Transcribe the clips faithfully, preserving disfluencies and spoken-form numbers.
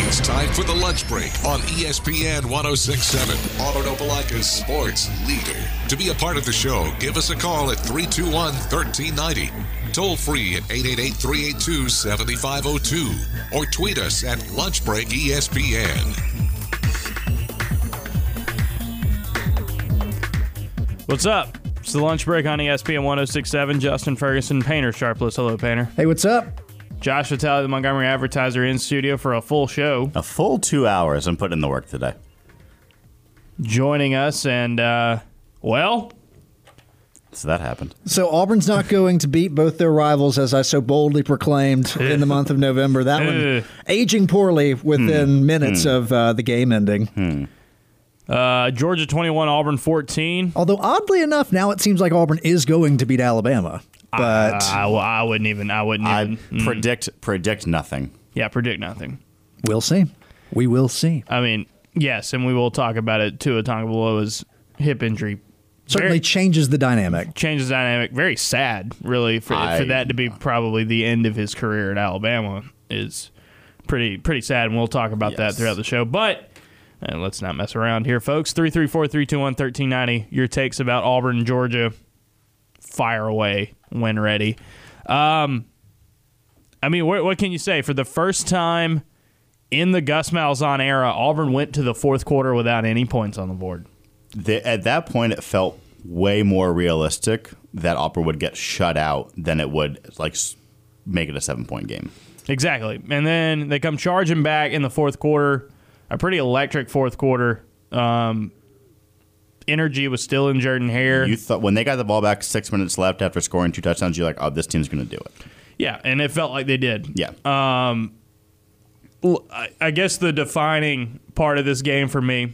It's time for the lunch break on E S P N one oh six point seven, Auburn Opelika's sports leader. To be a part of the show, give us a call at three two one, one three nine zero, toll free at eight eight eight, three eight two, seven five zero two, or tweet us at lunchbreakespn. What's up? It's the lunch break on E S P N one oh six point seven. Justin Ferguson, Painter Sharpless. Hello, Painter. Hey, what's up? Josh Vitale, the Montgomery Advertiser, in studio for a full show. A full two hours. I'm putting in the work today. Joining us, and, uh, well... So that happened. So Auburn's not going to beat both their rivals, as I so boldly proclaimed in the month of November. That one aging poorly within hmm. minutes hmm. of uh, the game ending. Hmm. Uh, Georgia twenty-one, Auburn fourteen. Although, oddly enough, now it seems like Auburn is going to beat Alabama. But I, I, I wouldn't even. I wouldn't I even mm. predict predict nothing. Yeah, predict nothing. We'll see. We will see. I mean, yes, and we will talk about it. Tua Tagovailoa's hip injury certainly very, changes the dynamic. Changes the dynamic. Very sad, really, for I, for that to be probably the end of his career at Alabama is pretty pretty sad, and we'll talk about yes. that throughout the show. But and let's not mess around here, folks. three three four, three two one, one three nine zero. Your takes about Auburn and Georgia. Fire away when ready. Um, I mean, what, what can you say? For the first time in the Gus Malzahn era, Auburn went to the fourth quarter without any points on the board. The, at that point, it felt way more realistic that Auburn would get shut out than it would like make it a seven-point game. Exactly. And then they come charging back in the fourth quarter, a pretty electric fourth quarter. Um Energy was still in Jordan Hare. You thought when they got the ball back, six minutes left after scoring two touchdowns, you're like, "Oh, this team's going to do it." Yeah, and it felt like they did. Yeah. Um, I guess the defining part of this game for me,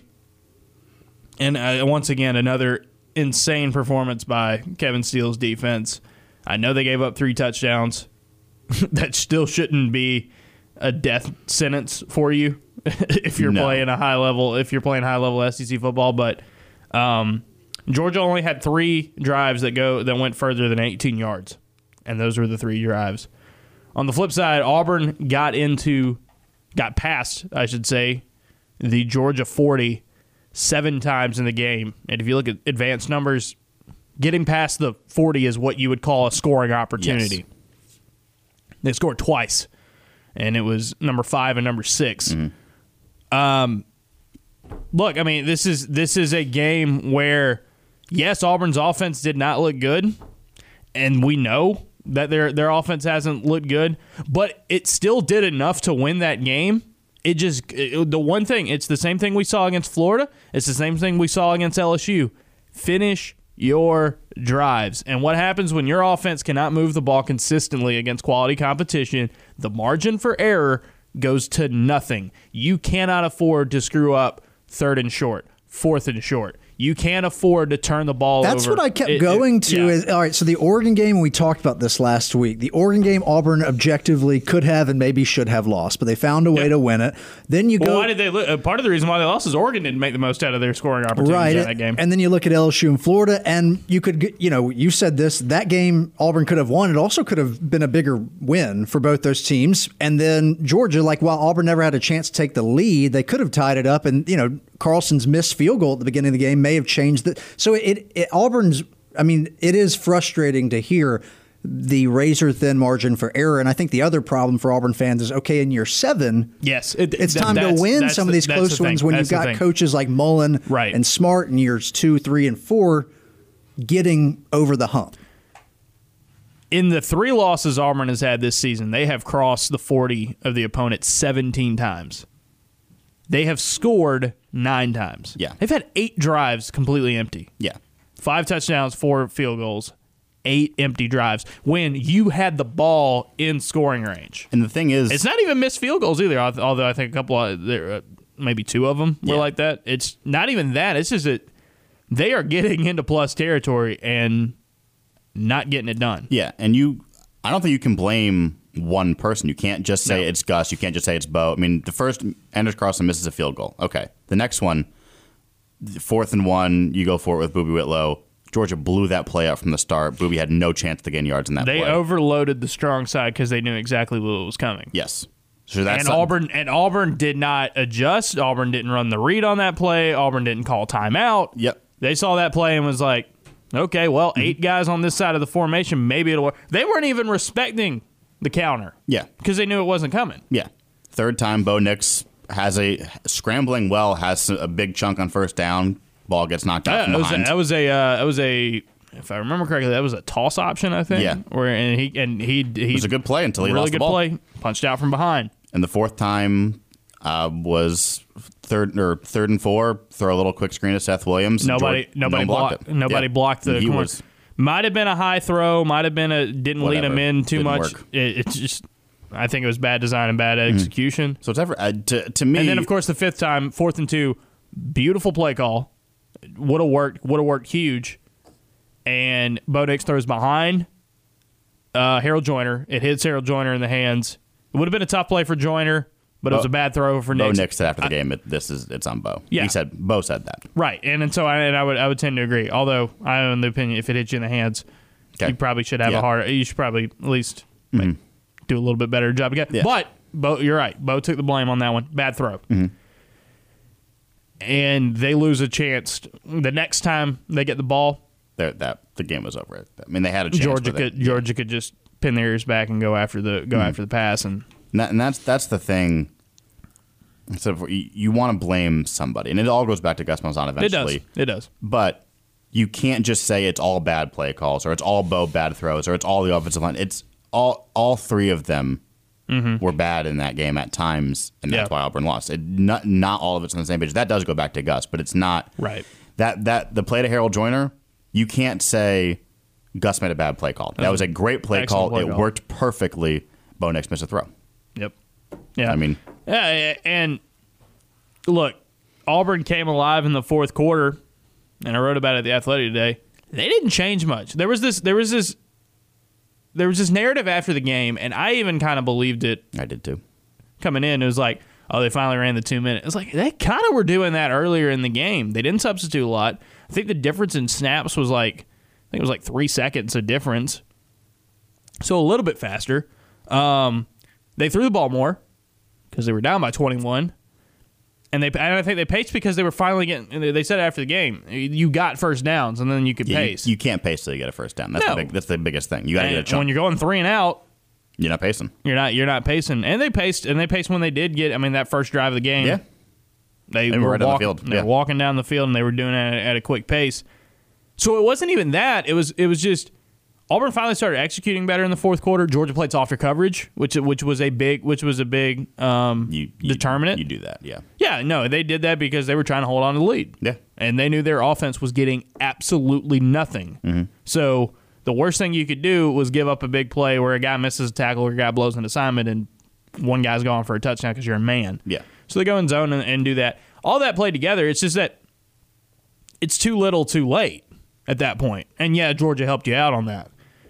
and uh, once again another insane performance by Kevin Steele's defense. I know they gave up three touchdowns. That still shouldn't be a death sentence for you if you're no. playing a high level. If you're playing high level S E C football, but. Um, Georgia only had three drives that go that went further than eighteen yards, and those were the three drives. On the flip side, Auburn got into, got past, I should say, the Georgia forty seven times in the game. And if you look at advanced numbers, getting past the forty is what you would call a scoring opportunity. Yes. They scored twice, and it was number five and number six. Mm-hmm. Um. Look, I mean, this is this is a game where, yes, Auburn's offense did not look good, and we know that their their offense hasn't looked good, but it still did enough to win that game. It just it, the one thing, it's the same thing we saw against Florida. It's the same thing we saw against L S U. Finish your drives. And what happens when your offense cannot move the ball consistently against quality competition? The margin for error goes to nothing. You cannot afford to screw up third and short, fourth and short. You can't afford to turn the ball That's over. That's what I kept it, going it, to. yeah. Is all right, so the Oregon game, we talked about this last week. The Oregon game, Auburn objectively could have and maybe should have lost, but they found a way yeah. to win it. Then you well, go. Why did they? Uh, part of the reason why they lost is Oregon didn't make the most out of their scoring opportunities right. in that game. And then you look at L S U and Florida, and you could, get, you know, you said this, that game Auburn could have won. It also could have been a bigger win for both those teams. And then Georgia, like while Auburn never had a chance to take the lead, they could have tied it up. And, you know, Carlson's missed field goal at the beginning of the game may have changed the. So it, it Auburn's. I mean, it is frustrating to hear the razor thin margin for error, and I think the other problem for Auburn fans is okay in year seven. Yes, it, it's time to win some the, of these close the ones when that's you've got coaches like Mullen right. and Smart in years two, three, and four getting over the hump. In the three losses Auburn has had this season, they have crossed the forty of the opponent seventeen times. They have scored nine times. Yeah. They've had eight drives completely empty. Yeah. Five touchdowns, four field goals, eight empty drives when you had the ball in scoring range. And the thing is, it's not even missed field goals either, although I think a couple of, there, uh, maybe two of them were yeah. like that. It's not even that. It's just that they are getting into plus territory and not getting it done. Yeah, and you, I don't think you can blame one person. You can't just say no. it's Gus. You can't just say it's Bo. I mean, the first, Anders Carlson misses a field goal. Okay. The next one, fourth and one, you go for it with Boobie Whitlow. Georgia blew that play out from the start. Boobie had no chance to gain yards in that they play. They overloaded the strong side because they knew exactly what was coming. Yes. So that's and something- Auburn and Auburn did not adjust. Auburn didn't run the read on that play. Auburn didn't call timeout. Yep. They saw that play and was like, okay, well, mm-hmm. eight guys on this side of the formation, maybe it'll work. They weren't even respecting the counter. Yeah. Because they knew it wasn't coming. Yeah. Third time, Bo Nix has a scrambling well, has a big chunk on first down. Ball gets knocked out Yeah, from that was a, behind. that was a uh, that was a if I remember correctly, that was a toss option, I think. Yeah. Where and he and he he it was a good play until he really lost good the ball. play, punched out from behind. And the fourth time uh, was third or third and four. Throw a little quick screen to Seth Williams. Nobody George, nobody no blocked, it. nobody Yeah. blocked the He corner. was Might have been a high throw, might have been a didn't lead Whatever. him in too Didn't much. work. It, it's just I think it was bad design and bad execution. so it's ever uh, to to me. And then of course the fifth time, fourth and two, beautiful play call. Would have worked. Would have worked huge. And Bo Nix throws behind uh, Harold Joyner. It hits Harold Joyner in the hands. It would have been a tough play for Joyner, but it was Bo- a bad throw for Bo Nix. Nix said after the game, it, this is it's on Bo. Yeah. He said Bo said that. Right, and, and so I, and I would I would tend to agree. Although I own the opinion, if it hits you in the hands, Okay. you probably should have Yeah. a hard. You should probably at least like, do a little bit better job again. Yeah. But Bo, you're right. Bo took the blame on that one. Bad throw. Mm-hmm. And they lose a chance the next time they get the ball. There, that the game was over. I mean, they had a chance. Georgia with it. could Georgia could just pin their ears back and go after the go after the pass and And, that, and that's that's the thing. So you, you want to blame somebody, and it all goes back to Gus Malzahn it does eventually. it does But you can't just say it's all bad play calls, or it's all Bo bad throws, or it's all the offensive line. It's all all three of them were bad in that game at times, and that's Yeah. why Auburn lost. It, not not all of it's on the same page. That does go back to Gus, but it's not right. that that the play to Harold Joyner. You can't say Gus made a bad play call. That was a great play Excellent call. play it call. worked perfectly. Bo Nix missed a throw. Yep. Yeah. I mean, yeah, and look, Auburn came alive in the fourth quarter, and I wrote about it at the Athletic today. They didn't change much. There was this. There was this. There was this narrative after the game, and I even kind of believed it I did too. coming in. It was like, oh, they finally ran the two minutes. It's like they kind of were doing that earlier in the game. They didn't substitute a lot. I think the difference in snaps was like, I think it was like three seconds of difference. So a little bit faster. Um, they threw the ball more because they were down by twenty-one. And they, and I think they paced because they were finally getting. They said after the game, you got first downs, and then you could Yeah, you- pace. You, can't pace till you get a first down. That's No. the big, that's the biggest thing. You got to get a And chunk. when you're going three and out, You're not pacing. you're not you're not pacing. And they paced, and they paced when they did get. I mean, that first drive of the game. Yeah. They, They were were right down the walking, field. They Yeah. were walking down the field, and they were doing it at, at a quick pace. So it wasn't even that. It was it was just Auburn finally started executing better in the fourth quarter. Georgia played softer coverage, which which was a big which was a big um, You, you determinant. You do that. Yeah. Yeah, no, they did that because they were trying to hold on to the lead. Yeah. And they knew their offense was getting absolutely nothing. Mm-hmm. So the worst thing you could do was give up a big play where a guy misses a tackle or a guy blows an assignment and one guy's going for a touchdown because you're a man. Yeah. So they go in zone and, and do that. All that played together, it's just that it's too little too late at that point. And yeah, Georgia helped you out on that.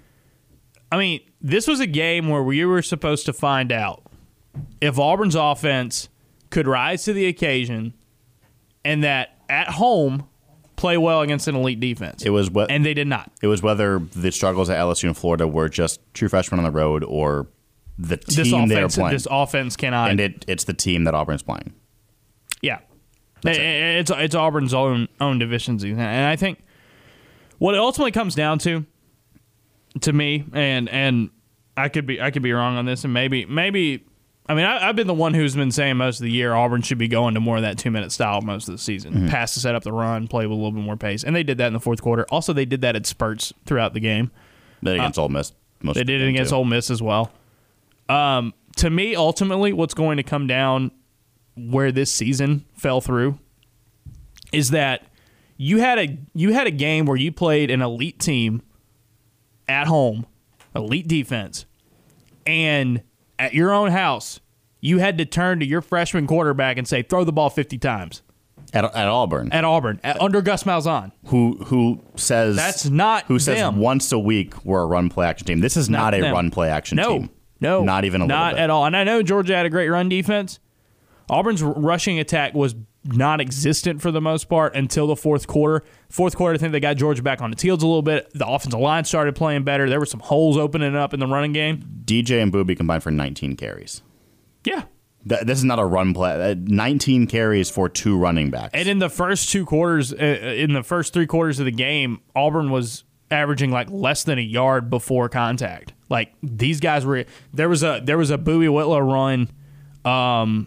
I mean, this was a game where we were supposed to find out if Auburn's offense could rise to the occasion and that at home play well against an elite defense. It was what and they did not. It was whether the struggles at L S U and Florida were just true freshmen on the road or the This team they are offense, playing. this offense cannot. and it, it's the team that Auburn's playing. Yeah, it. it's it's Auburn's own own deficiency, and I think what it ultimately comes down to, to me, and and I could be I could be wrong on this, and maybe maybe I mean I, I've been the one who's been saying most of the year Auburn should be going to more of that two minute style most of the season, Mm-hmm. pass to set up the run, play with a little bit more pace, and they did that in the fourth quarter. Also, they did that at spurts throughout the game. Then against Ole Miss. Most They of did the it game, against too. Ole Miss as well. Um, to me, ultimately, what's going to come down where this season fell through is that you had a you had a game where you played an elite team at home, elite defense, and at your own house, you had to turn to your freshman quarterback and say, "Throw the ball fifty times." At, at Auburn. At Auburn, at, under Gus Malzahn. who who says That's not who says them. once a week we're a run play action team. This is not, Not a them. run play action No, team. no, Not even a not little bit. at all. And I know Georgia had a great run defense. Auburn's r- rushing attack was non-existent for the most part until the fourth quarter. Fourth quarter, I think they got Georgia back on its heels a little bit. The offensive line started playing better. There were some holes opening up in the running game. D J and Booby combined for nineteen carries. Yeah. Th- This is not a run play. Uh, nineteen carries for two running backs. And in the first two quarters, uh, in the first three quarters of the game, Auburn was averaging like less than a yard before contact. Like these guys were. There was a there was a Bowie Whitlow run. Um,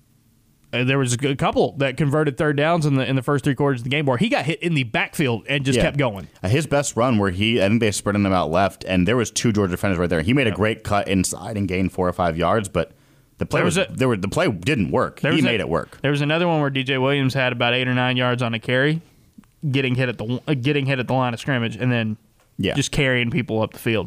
there was a couple that converted third downs in the in the first three quarters of the game where he got hit in the backfield and just Yeah. kept going. Uh, His best run where he, I think they spread him out left, and there was two Georgia defenders right there. He made a great cut inside and gained four or five yards, but the play There was, was a- there were the play didn't work. There He was a- made it work. There was another one where D J Williams had about eight or nine yards on a carry, getting hit at the uh, getting hit at the line of scrimmage, and then Yeah. just carrying people up the field.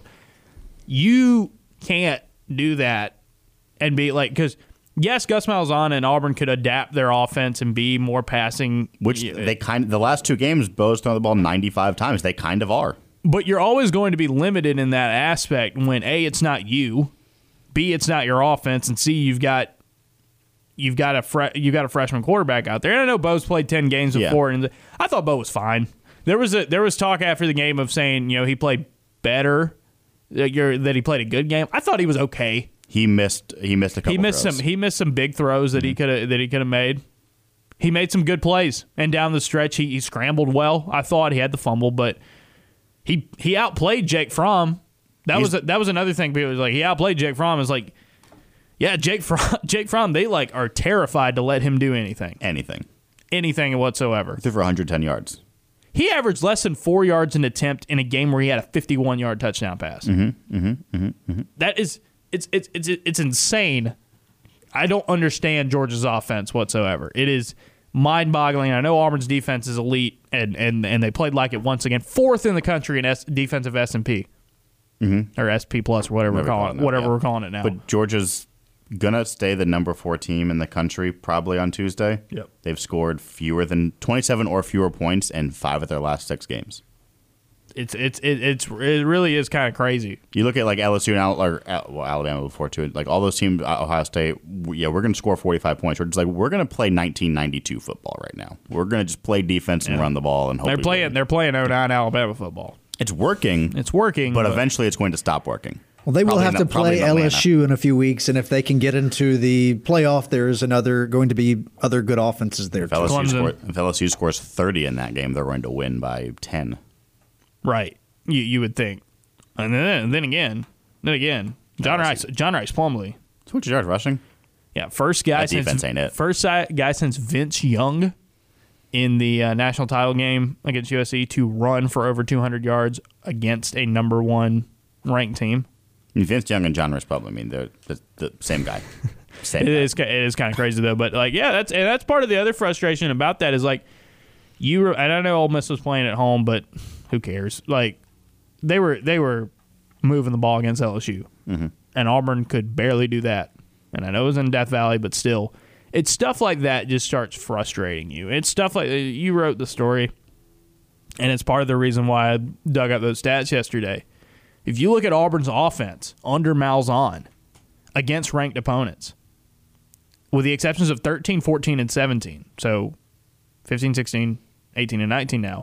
You can't do that and be like, because yes, Gus Malzahn and Auburn could adapt their offense and be more passing, Which y- they kind of, the last two games, Bo's thrown the ball ninety-five times. They kind of are. But you're always going to be limited in that aspect when A, it's not you, B, it's not your offense, and C, you've got you've got a fre- you've got a freshman quarterback out there. And I know Bo's played ten games Yeah. before, and I thought Bo was fine. There was a there was talk after the game of saying, you know, he played better, that, you're, that he played a good game. I thought he was okay. He missed. He missed a couple. He missed throws. some he missed some big throws that he could have that he could have made. He made some good plays, and down the stretch he, he scrambled well. I thought he had the fumble, but he he outplayed Jake Fromm. That He's- was that was another thing. People was like he outplayed Jake Fromm. Is like, yeah, Jake Fromm. Jake Fromm. They like are terrified to let him do anything, anything. anything whatsoever. Threw for one hundred ten yards. He averaged less than four yards an attempt in a game where he had a fifty-one yard touchdown pass. Mm-hmm, mm-hmm, mm-hmm, mm-hmm. That is it's it's it's it's insane. I don't understand Georgia's offense whatsoever. It is mind-boggling. I know Auburn's defense is elite, and and, and they played like it once again. Fourth in the country in S, defensive S and P, mm-hmm. or S P plus, or whatever we're calling it, now, whatever yeah. we're calling it now. But Georgia's gonna stay the number four team in the country probably on Tuesday. Yep. They've scored fewer than twenty-seven or fewer points in five of their last six games. it's it's it, it's it really is kind of crazy. You look at like L S U and Al- or Al- well, Alabama before too. Like all those teams, uh, Ohio State. w- Yeah, we're going to score forty-five points. We're just like we're going to play nineteen ninety-two football right now. We're going to just play defense and Yeah. run the ball and hope They're we playing win. they're playing oh nine Alabama football. It's working. It's working, but eventually it's going to stop working. Well, they will Probably have not- to probably play in Atlanta. L S U in a few weeks, and if they can get into the playoff, there's another going to be other good offenses there If too. L S U, Clemson. score, if L S U scores thirty in that game, they're going to win by ten. Right. You you would think. And then then again, then again, John Rice John Rice Plumlee. two hundred yards rushing. Yeah, first guy That since defense ain't it. first si- guy since Vince Young in the uh, national title game against U S C to run for over two hundred yards against a number one ranked team. I mean, Vince Young and John Rice Plumlee, I mean, they're the, the same guy. Same It guy. is ki- it is kind of crazy though, but like yeah, that's and that's part of the other frustration about that is like you were, and I know Ole Miss was playing at home, but who cares? Like they were they were moving the ball against L S U, Mm-hmm. and Auburn could barely do that. And I know it was in Death Valley, but still, it's stuff like that just starts frustrating you. It's stuff like you wrote the story, and it's part of the reason why I dug up those stats yesterday. If you look at Auburn's offense under Malzahn against ranked opponents, with the exceptions of thirteen, fourteen, and seventeen, so fifteen, sixteen, eighteen, and nineteen now,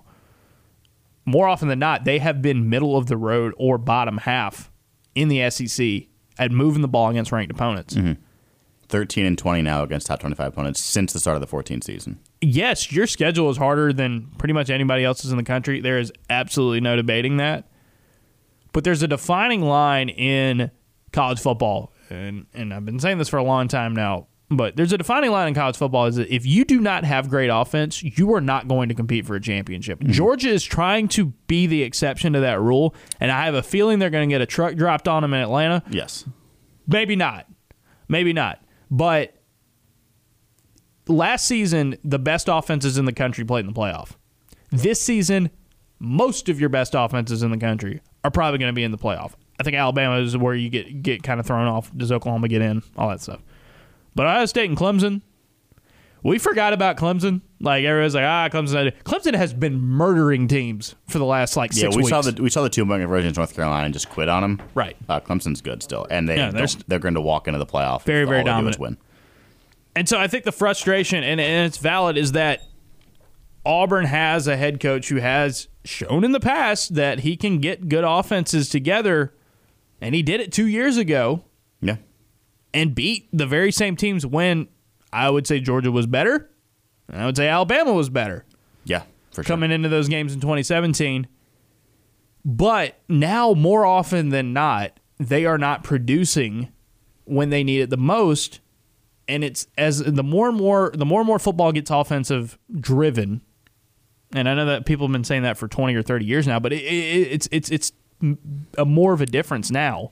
more often than not, they have been middle of the road or bottom half in the S E C at moving the ball against ranked opponents. Mm-hmm. thirteen and twenty now against top twenty-five opponents since the start of the fourteen season. Yes, your schedule is harder than pretty much anybody else's in the country. There is absolutely no debating that. But there's a defining line in college football, and, and I've been saying this for a long time now, but there's a defining line in college football is that if you do not have great offense, you are not going to compete for a championship. Mm-hmm. Georgia is trying to be the exception to that rule, and I have a feeling they're going to get a truck dropped on them in Atlanta. Yes. Maybe not. Maybe not. But last season, the best offenses in the country played in the playoff. This season, most of your best offenses in the country are probably going to be in the playoff. I think Alabama is where you get get kind of thrown off. Does Oklahoma get in? All that stuff. But Ohio State and Clemson, we forgot about Clemson. Like everyone's like, ah, Clemson. Clemson has been murdering teams for the last like Yeah, six we weeks. saw the we saw the two point conversion in North Carolina and just quit on them. Right. Uh, Clemson's good still, and they Yeah, they're don't- they're going to walk into the playoff. Very, if very all they do is dominant. win. And so I think the frustration, and, and it's valid, is that Auburn has a head coach who has shown in the past that he can get good offenses together, and he did it two years ago. Yeah. and beat the very same teams when I would say Georgia was better, and I would say Alabama was better. Yeah, for sure. Coming into those games in twenty seventeen. But now, more often than not, they are not producing when they need it the most. And it's as the more and more the more and more football gets offensive driven, and I know that people have been saying that for twenty or thirty years now, but it, it, it's it's it's a more of a difference now.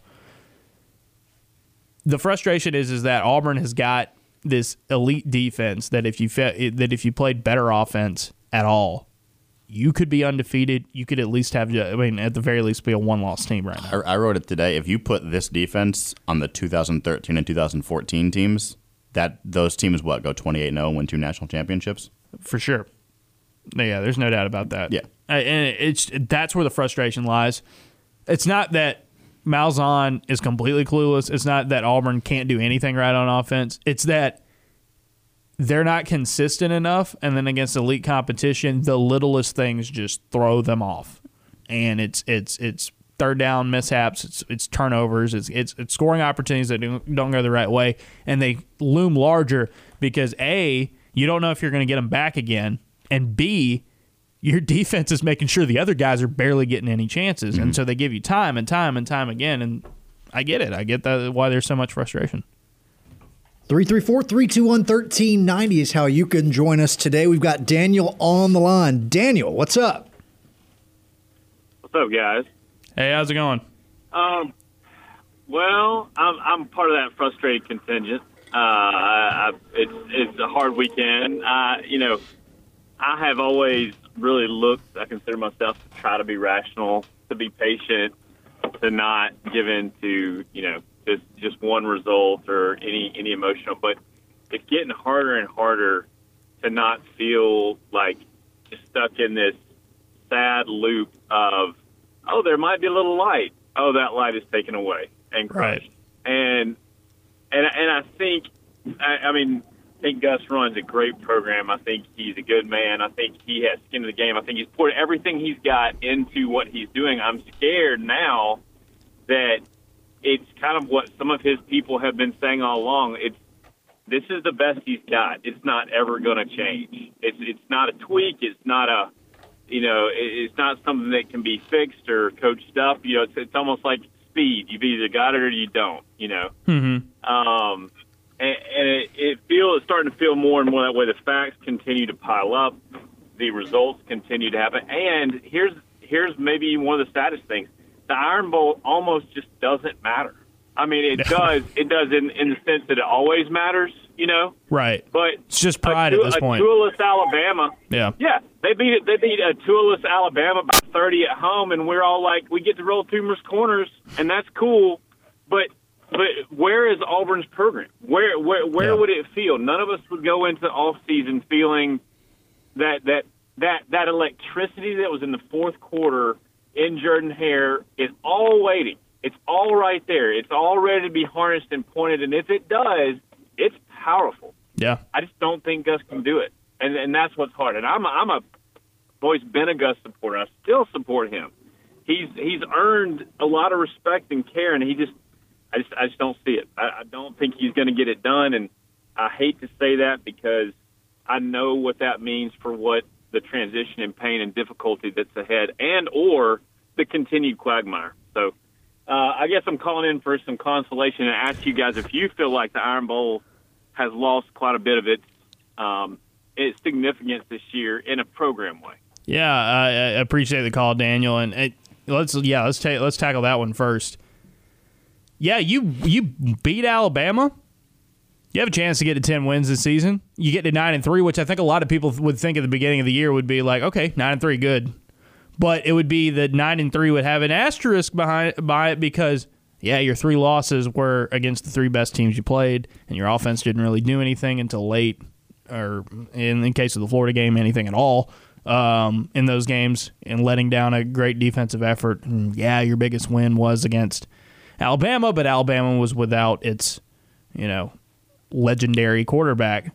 The frustration is is that Auburn has got this elite defense that if you fe- that if you played better offense at all, you could be undefeated. You could at least have, I mean, at the very least, be a one-loss team right now. I, I wrote it today. If you put this defense on the two thousand thirteen and two thousand fourteen teams, that those teams what go twenty-eight and oh and win two national championships For sure. Yeah, there's no doubt about that. Yeah, Uh, and it's that's where the frustration lies. It's not that Malzahn is completely clueless. It's not that Auburn can't do anything right on offense. It's that they're not consistent enough, and then against elite competition, the littlest things just throw them off. And it's it's it's third down mishaps, it's it's turnovers, it's it's, it's scoring opportunities that don't, don't go the right way, and they loom larger because A, you don't know if you're going to get them back again, and B, your defense is making sure the other guys are barely getting any chances, mm-hmm. and so they give you time and time and time again. And I get it. I get that why there's so much frustration. three three four, three two one, one three nine zero is how you can join us today. We've got Daniel on the line. Daniel, what's up? What's up, guys? Hey, how's it going? Um, well, I'm I'm part of that frustrated contingent. Uh, I, I, it's it's a hard weekend. Uh, you know, I have always really looked. I consider myself to try to be rational, to be patient, to not give in to you know just just one result or any any emotional. But it's getting harder and harder to not feel like just stuck in this sad loop of, oh, there might be a little light. Oh, that light is taken away and crushed. Right. And and and I think, I, I mean, I think Gus runs a great program. I think he's a good man. I think he has skin in the game. I think he's poured everything he's got into what he's doing. I'm scared now that it's kind of what some of his people have been saying all along. It's this is the best he's got. It's not ever going to change. It's it's not a tweak. It's not a You know, it's not something that can be fixed or coached up. You know, it's, it's almost like speed. You've either got it or you don't, you know. Mm-hmm. Um, and and it, it feels, it's starting to feel more and more that way. The facts continue to pile up. The results continue to happen. And here's here's maybe one of the saddest things. The Iron Bowl almost just doesn't matter. I mean, it does. It does in, in the sense that it always matters, you know. Right. But it's just pride a, at this a point. Toolless Alabama. Yeah. Yeah. They beat they beat a Toolless Alabama by thirty at home, and we're all like, we get to roll Toomer's corners, and that's cool. But but where is Auburn's program? Where where where Yeah. would it feel? None of us would go into the off season feeling that that that that electricity that was in the fourth quarter in Jordan-Hare is all waiting. It's all right there. It's all ready to be harnessed and pointed. And if it does, it's powerful. Yeah. I just don't think Gus can do it. And and that's what's hard. And I'm a, I'm a always been a Gus supporter. I still support him. He's he's earned a lot of respect and care, and he just I just I just don't see it. I, I don't think he's going to get it done. And I hate to say that because I know what that means for what the transition and pain and difficulty that's ahead, and or the continued quagmire. So. Uh, I guess I'm calling in for some consolation and ask you guys if you feel like the Iron Bowl has lost quite a bit of its um, its significance this year in a program way. Yeah, I, I appreciate the call, Daniel, and it, let's yeah let's ta- let's tackle that one first. Yeah, you you beat Alabama. You have a chance to get to ten wins this season. You get to nine and three, which I think a lot of people would think at the beginning of the year would be like, okay, nine and three, good. But it would be that nine and three would have an asterisk behind by it because, yeah, your three losses were against the three best teams you played, and your offense didn't really do anything until late, or in the case of the Florida game, anything at all um, in those games, and letting down a great defensive effort. And yeah, your biggest win was against Alabama, but Alabama was without its, you know, legendary quarterback.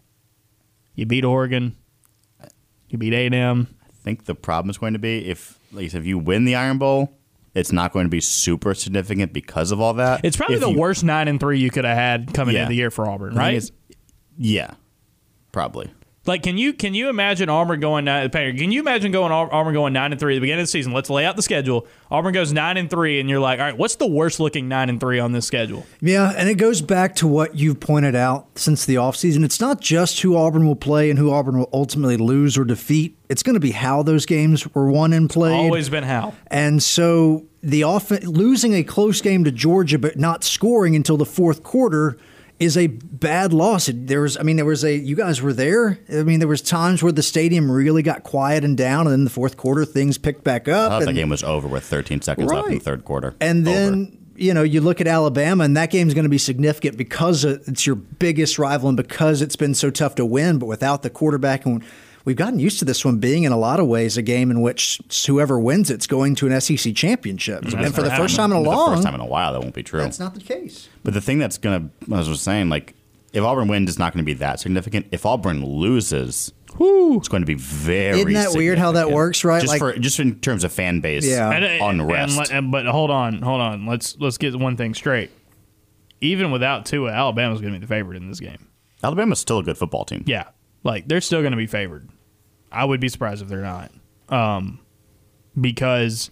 You beat Oregon. You beat A and M. I think the problem is going to be if, like you said, if you win the Iron Bowl, it's not going to be super significant because of all that. It's probably If the you- worst nine and three you could have had coming Yeah. into the year for Auburn, the thing right? is- yeah, probably. Like, can you can you imagine Auburn going nine? Can you imagine going Auburn going nine and three at the beginning of the season? Let's lay out the schedule. Auburn goes nine and three, and you're like, all right, what's the worst looking nine and three on this schedule? Yeah, and it goes back to what you've pointed out since the offseason. It's not just who Auburn will play and who Auburn will ultimately lose or defeat. It's going to be how those games were won and played. Always been how. And so the off- losing a close game to Georgia but not scoring until the fourth quarter is a bad loss. It- There was, I mean, there was a. You guys were there. I mean, there was times where the stadium really got quiet and down, and then the fourth quarter things picked back I up. thought the and- game was over with thirteen seconds left in the Right. third quarter. And then, Over. you know, you look at Alabama, and that game's going to be significant because it's your biggest rival and because it's been so tough to win. But without the quarterback, and we've gotten used to this one being, in a lot of ways, a game in which whoever wins it's going to an S E C championship. And for the first time in a the long, first time in a while, that won't be true. that's not the case. But the thing that's going to, as I was saying, like, if Auburn wins, it's not going to be that significant. If Auburn loses, it's going to be very Isn't that weird how that significant. works, right? Just, Like- for, just in terms of fan base Yeah. And- and- unrest. and- and- but hold on, hold on. Let's let's get one thing straight. Even without Tua, Alabama's going to be the favorite in this game. Alabama's still a good football team. Yeah, like they're still going to be favored. I would be surprised if they're not, um, because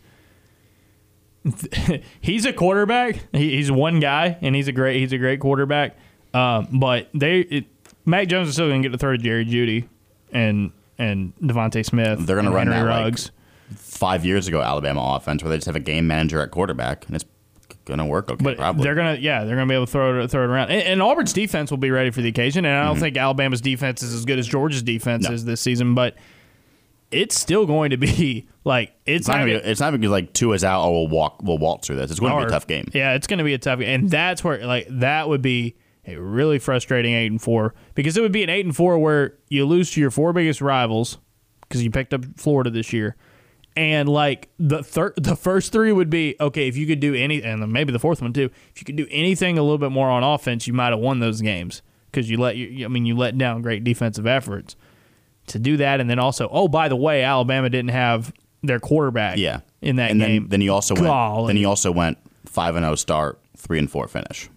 he's a quarterback. He, he's one guy, and he's a great he's a great quarterback. Um, but they it, Mac Jones is still going to get to throw to Jerry Jeudy and and Devontae Smith. They're going to and run Henry that like Ruggs. five years ago Alabama offense where they just have a game manager at quarterback, and it's going to work okay, But probably. they're gonna, yeah, they're gonna be able to throw it, throw it around. And, and Auburn's defense will be ready for the occasion. And I don't Mm-hmm. think Alabama's defense is as good as Georgia's defense No. is this season. But it's still going to be like it's, It's not, gonna be, it's not because like Tua's out. Oh, we'll walk. We'll waltz through this. It's going to be a or- tough game. Yeah, it's going to be a tough game, and that's where like that would be a really frustrating eight and four because it would be an eight and four where you lose to your four biggest rivals because you picked up Florida this year. And like the third, the first three would be okay if you could do any, and then maybe the fourth one too. If you could do anything a little bit more on offense, you might have won those games because you let you. I mean, you let down great defensive efforts to do that, and then also, oh, by the way, Alabama didn't have their quarterback. Yeah, in that and game. then then you also went. Golly. Then you also went five and zero start, three and four finish.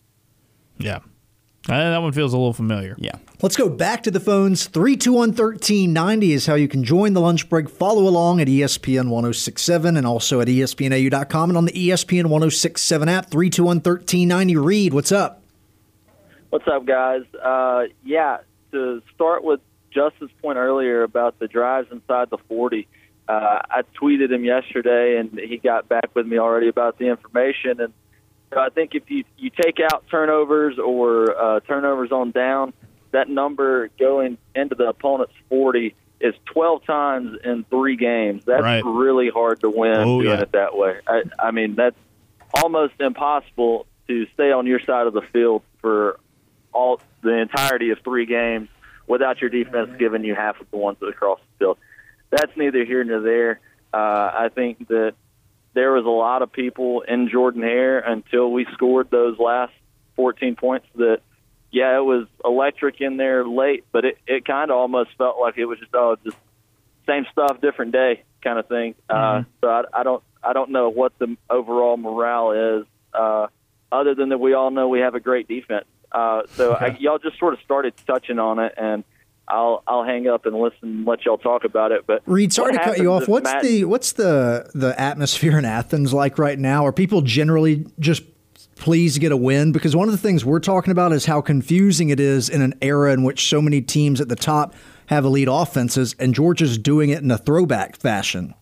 Yeah, I think that one feels a little familiar. Yeah. Let's go back to the phones. three two one, one three nine zero is how you can join the lunch break. Follow along at E S P N ten sixty-seven and also at E S P N A U dot com and on the E S P N ten sixty-seven app. three two one, one three nine zero. Reed, what's up? What's up, guys? Uh, yeah, to start with Justin's point earlier about the drives inside the forty, uh, I tweeted him yesterday, and he got back with me already about the information. And I think if you, you take out turnovers or uh, turnovers on down, that number going into the opponent's forty is twelve times in three games. That's Right. really hard to win Oh, doing yeah. it that way. I, I mean, that's almost impossible to stay on your side of the field for all the entirety of three games without your defense giving you half of the ones across the field. That's neither here nor there. Uh, I think that there was a lot of people in Jordan-Hare until we scored those last fourteen points that, yeah, it was electric in there late, but it, it kind of almost felt like it was just, oh, just same stuff, different day kind of thing. Mm-hmm. Uh, so I, I don't I don't know what the overall morale is, uh, other than that we all know we have a great defense. Uh, so I, y'all just sort of started touching on it, and I'll I'll hang up and listen and let y'all talk about it. But Reed, sorry what to cut you happens off. if What's Matt- the what's the the atmosphere in Athens like right now? Are people generally just pleased to get a win? Because one of the things we're talking about is how confusing it is in an era in which so many teams at the top have elite offenses, and Georgia's doing it in a throwback fashion.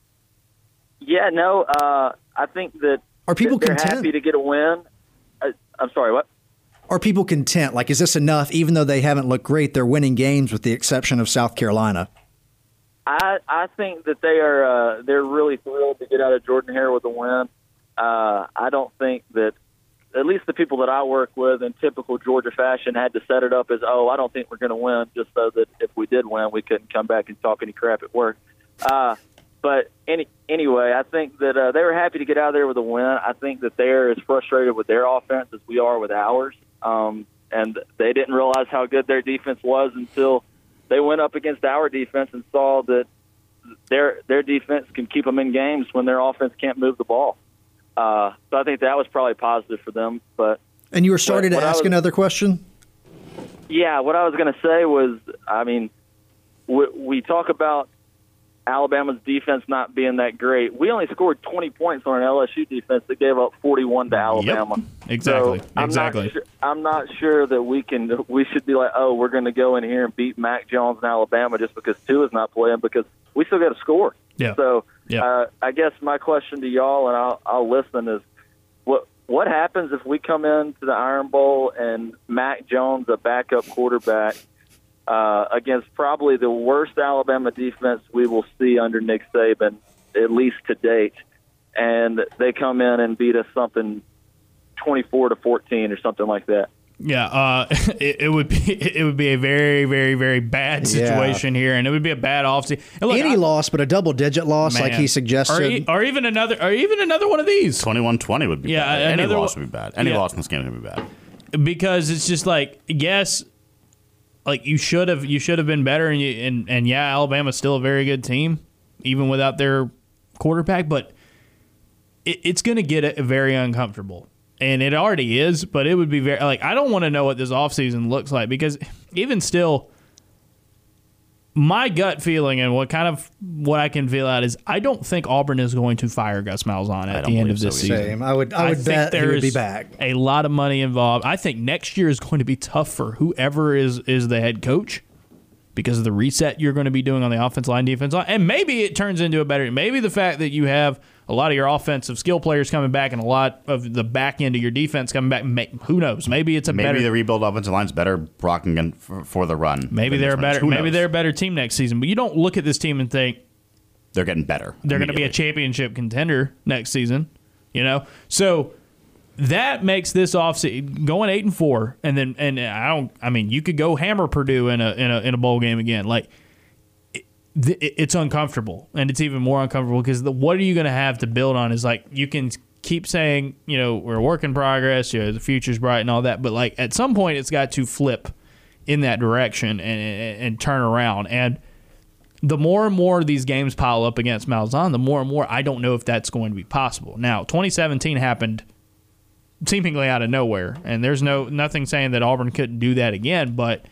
Yeah, no, uh, I think that Are people that they're content? happy to get a win. Uh, I'm sorry, what? Are people content? Like, is this enough? Even though they haven't looked great, they're winning games with the exception of South Carolina. I I think that they are uh, they're really thrilled to get out of Jordan-Hare with a win. Uh, I don't think that, at least the people that I work with in typical Georgia fashion, had to set it up as, oh, I don't think we're going to win, just so that if we did win, we couldn't come back and talk any crap at work. Uh, but any anyway, I think that uh, they were happy to get out of there with a win. I think that they're as frustrated with their offense as we are with ours. Um, and they didn't realize how good their defense was until they went up against our defense and saw that their their defense can keep them in games when their offense can't move the ball. Uh, so I think that was probably positive for them. But and you were starting what, to what ask was, another question? Yeah, what I was going to say was, I mean, we, we talk about Alabama's defense not being that great. We only scored twenty points on an L S U defense that gave up forty-one to Alabama. Yep. Exactly. So I'm exactly. Not sure, I'm not sure that we can. We should be like, oh, we're going to go in here and beat Mac Jones in Alabama just because Tua's not playing, because we still got to score. Yeah. So yeah. Uh, I guess my question to y'all, and I'll, I'll listen, is what what happens if we come into the Iron Bowl and Mac Jones, a backup quarterback, Uh, against probably the worst Alabama defense we will see under Nick Saban, at least to date, and they come in and beat us something twenty-four to fourteen or something like that. Yeah, uh, it, it would be it would be a very very very bad situation yeah. here, and it would be a bad offseason. Any I, loss, but a double digit loss, man, like he suggested, or, or even another, or even another one of these. twenty-one twenty would be yeah, bad. Any loss one, would be bad. Any yeah. loss in this game would be bad because it's just like yes. Like you should have, you should have been better, and, you, and and yeah, Alabama's still a very good team, even without their quarterback. But it, it's going to get very uncomfortable, and it already is. But it would be very like I don't want to know what this offseason looks like, because even still, my gut feeling and what kind of what I can feel out is I don't think Auburn is going to fire Gus Malzahn at the end of this so season. Same. I would I would I bet he would be back. A lot of money involved. I think next year is going to be tough for whoever is is the head coach because of the reset you're going to be doing on the offensive line, defense line, and maybe it turns into a better. Maybe the fact that you have a lot of your offensive skill players coming back and a lot of the back end of your defense coming back. May, who knows? Maybe it's a maybe better. Maybe the rebuild offensive line's better blocking for, for the run. Maybe they're better. Who maybe knows? they're a better team next season. But you don't look at this team and think they're getting better. They're going to be a championship contender next season. You know, so that makes this offseason going eight and four, and then and I don't. I mean, you could go hammer Purdue in a in a in a bowl game again. Like it, it's uncomfortable, and it's even more uncomfortable because the, what are you going to have to build on? Is like you can keep saying, you know, we're a work in progress, you know, the future's bright and all that, but like at some point it's got to flip in that direction and and, and turn around. And the more and more these games pile up against Malzahn, the more and more I don't know if that's going to be possible. Now, twenty seventeen happened seemingly out of nowhere, and there's no nothing saying that Auburn couldn't do that again, but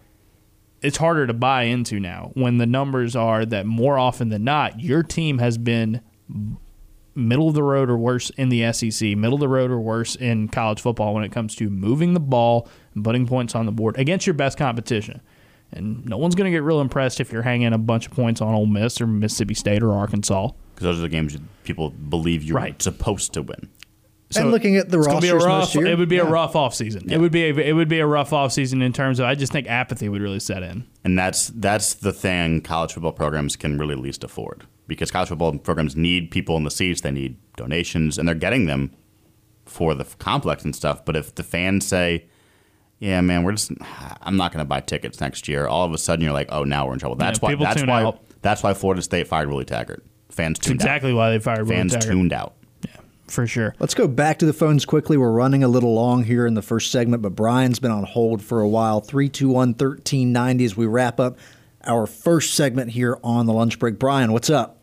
it's harder to buy into now when the numbers are that more often than not, your team has been middle of the road or worse in the S E C, middle of the road or worse in college football when it comes to moving the ball and putting points on the board against your best competition. And no one's going to get real impressed if you're hanging a bunch of points on Ole Miss or Mississippi State or Arkansas. Because those are the games people believe you're right. supposed to win. So and looking at the rosters rough, year, it would be yeah. a rough offseason. Yeah. It would be a, it would be a rough offseason in terms of I just think apathy would really set in. And that's that's the thing college football programs can really least afford. Because college football programs need people in the seats, they need donations, and they're getting them for the complex and stuff. But if the fans say, yeah, man, we're just I'm not going to buy tickets next year, all of a sudden you're like, oh, now we're in trouble. That's yeah, why that's why out. that's why Florida State fired Willie Taggart. Fans tuned That's exactly out. why they fired Willie Fans Taggart. tuned out. Yeah, for sure. Let's go back to the phones quickly. We're running a little long here in the first segment, but Brian's been on hold for a while. three two one, one three nine zero as we wrap up our first segment here on the lunch break. Brian, what's up?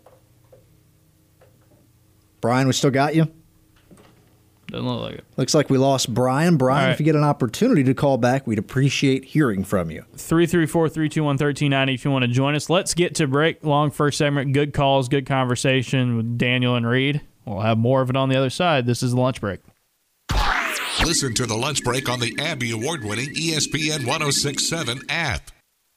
Brian, we still got you? Doesn't look like it. Looks like we lost Brian. Brian, right. If you get an opportunity to call back, we'd appreciate hearing from you. three three four, three two one, one three nine zero if you want to join us. Let's get to break. Long first segment. Good calls, good conversation with Daniel and Reed. We'll have more of it on the other side. This is the lunch break. Listen to the lunch break on the Abby Award-winning E S P N ten sixty-seven app.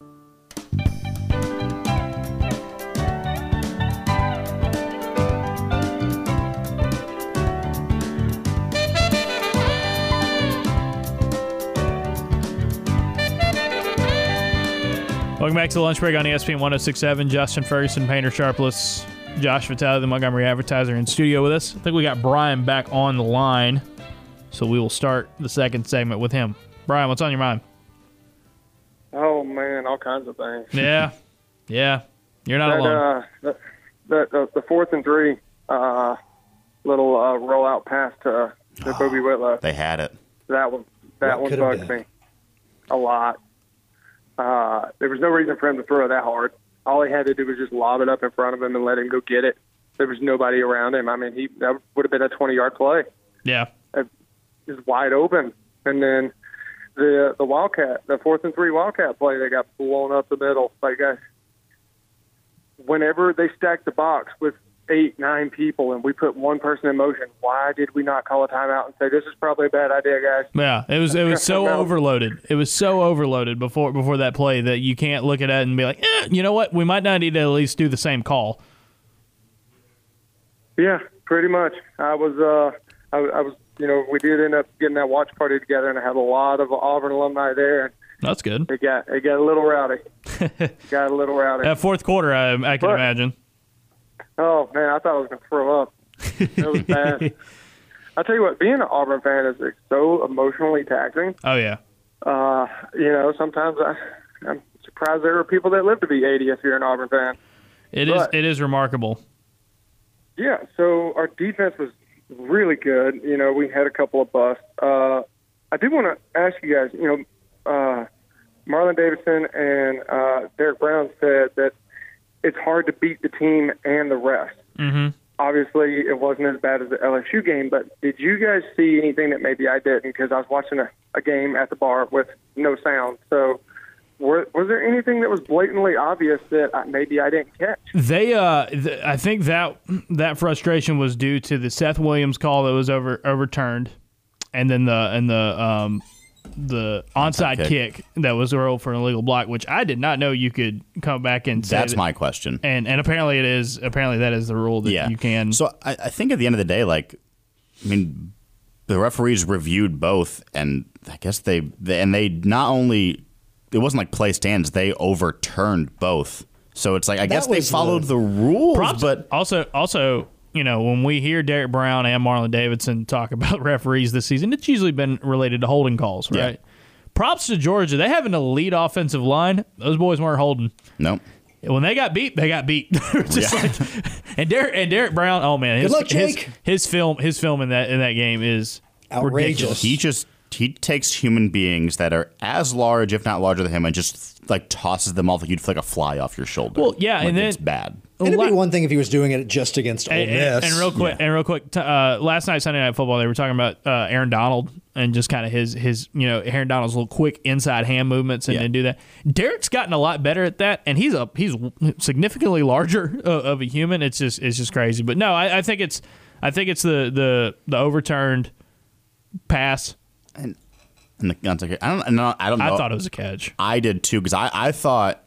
Welcome back to the lunch break on E S P N ten sixty-seven. Justin Ferguson, Painter Sharpless, Josh Vitale, the Montgomery Advertiser, in studio with us. I think we got Brian back on the line, so we will start the second segment with him. Brian, what's on your mind? Oh, man, all kinds of things. Yeah, yeah, you're not that, alone. Uh, the, the, the, the fourth and three uh, little uh, rollout pass to, to Bobby Whitlow. They had it. That one, that What one bugged me a lot. Uh, there was no reason for him to throw that hard. all he had to do was just lob it up in front of him and let him go get it. There was nobody around him. I mean, he that would have been a twenty-yard play. Yeah. It was wide open. And then the the Wildcat, the fourth and three Wildcat play, they got blown up the middle. Like, uh, whenever they stacked the box with eight, nine people and we put one person in motion, why did we not call a timeout and say, this is probably a bad idea, guys? Yeah, it was it was so overloaded. It was so overloaded before before that play that you can't look at it and be like, eh, you know what? We might not need to at least do the same call. Yeah, pretty much. I was, uh, I, I was, you know, we did end up getting that watch party together, and I had a lot of Auburn alumni there. That's good. It got it got a little rowdy. got a little rowdy. That fourth quarter, I, I can But- imagine. Oh, man, I thought I was going to throw up. It was bad. I'll tell you what, being an Auburn fan is like, so emotionally taxing. Oh, yeah. Uh, you know, sometimes I, I'm surprised there are people that live to be eighty if you're an Auburn fan. It is But- it is remarkable. Yeah, so our defense was really good. You know, we had a couple of busts. Uh, I do want to ask you guys, you know, uh, Marlon Davidson and uh, Derek Brown said that it's hard to beat the team and the rest. Mm-hmm. Obviously, it wasn't as bad as the L S U game, but did you guys see anything that maybe I didn't? Because I was watching a, a game at the bar with no sound. So were, was there anything that was blatantly obvious that I, maybe I didn't catch? They, uh, th- I think that that frustration was due to the Seth Williams call that was over overturned, and then the and the um, the onside Onside kick. kick. that was ruled for an illegal block, which I did not know you could come back and say That's that- my question. And and apparently it is. Apparently that is the rule that Yeah. you can. So I, I think at the end of the day, like, I mean, the referees reviewed both, and I guess they, they and they not only it wasn't like play stands, they overturned both. So it's like I guess they was the- followed the, rules, Props, but also also you know when we hear Derek Brown and Marlon Davidson talk about referees this season, it's usually been related to holding calls, Yeah. right? Props to Georgia. They have an elite offensive line. Those boys weren't holding. no. When they got beat, they got beat. Just Yeah. like, and Derek and Derek Brown. Oh man, his, Good luck, his, Jake. his film his film in that in that game is Outrageous. ridiculous. He just he takes human beings that are as large, if not larger than him, and just like tosses them off like you'd flick a fly off your shoulder. Well, yeah, Like, and then- it's bad. It'd La- be one thing if he was doing it just against Ole And, Miss. and, and real quick, and real quick, t- uh, last night Sunday Night Football, they were talking about uh, Aaron Donald and just kind of his his you know Aaron Donald's little quick inside hand movements and, Yeah. and do that. Derek's gotten a lot better at that, and he's a he's significantly larger uh, of a human. It's just it's just crazy. But no, I, I think it's I think it's the the the overturned pass. And, and the, I don't I don't know. I don't know. I thought it was a catch. I did too because I, I thought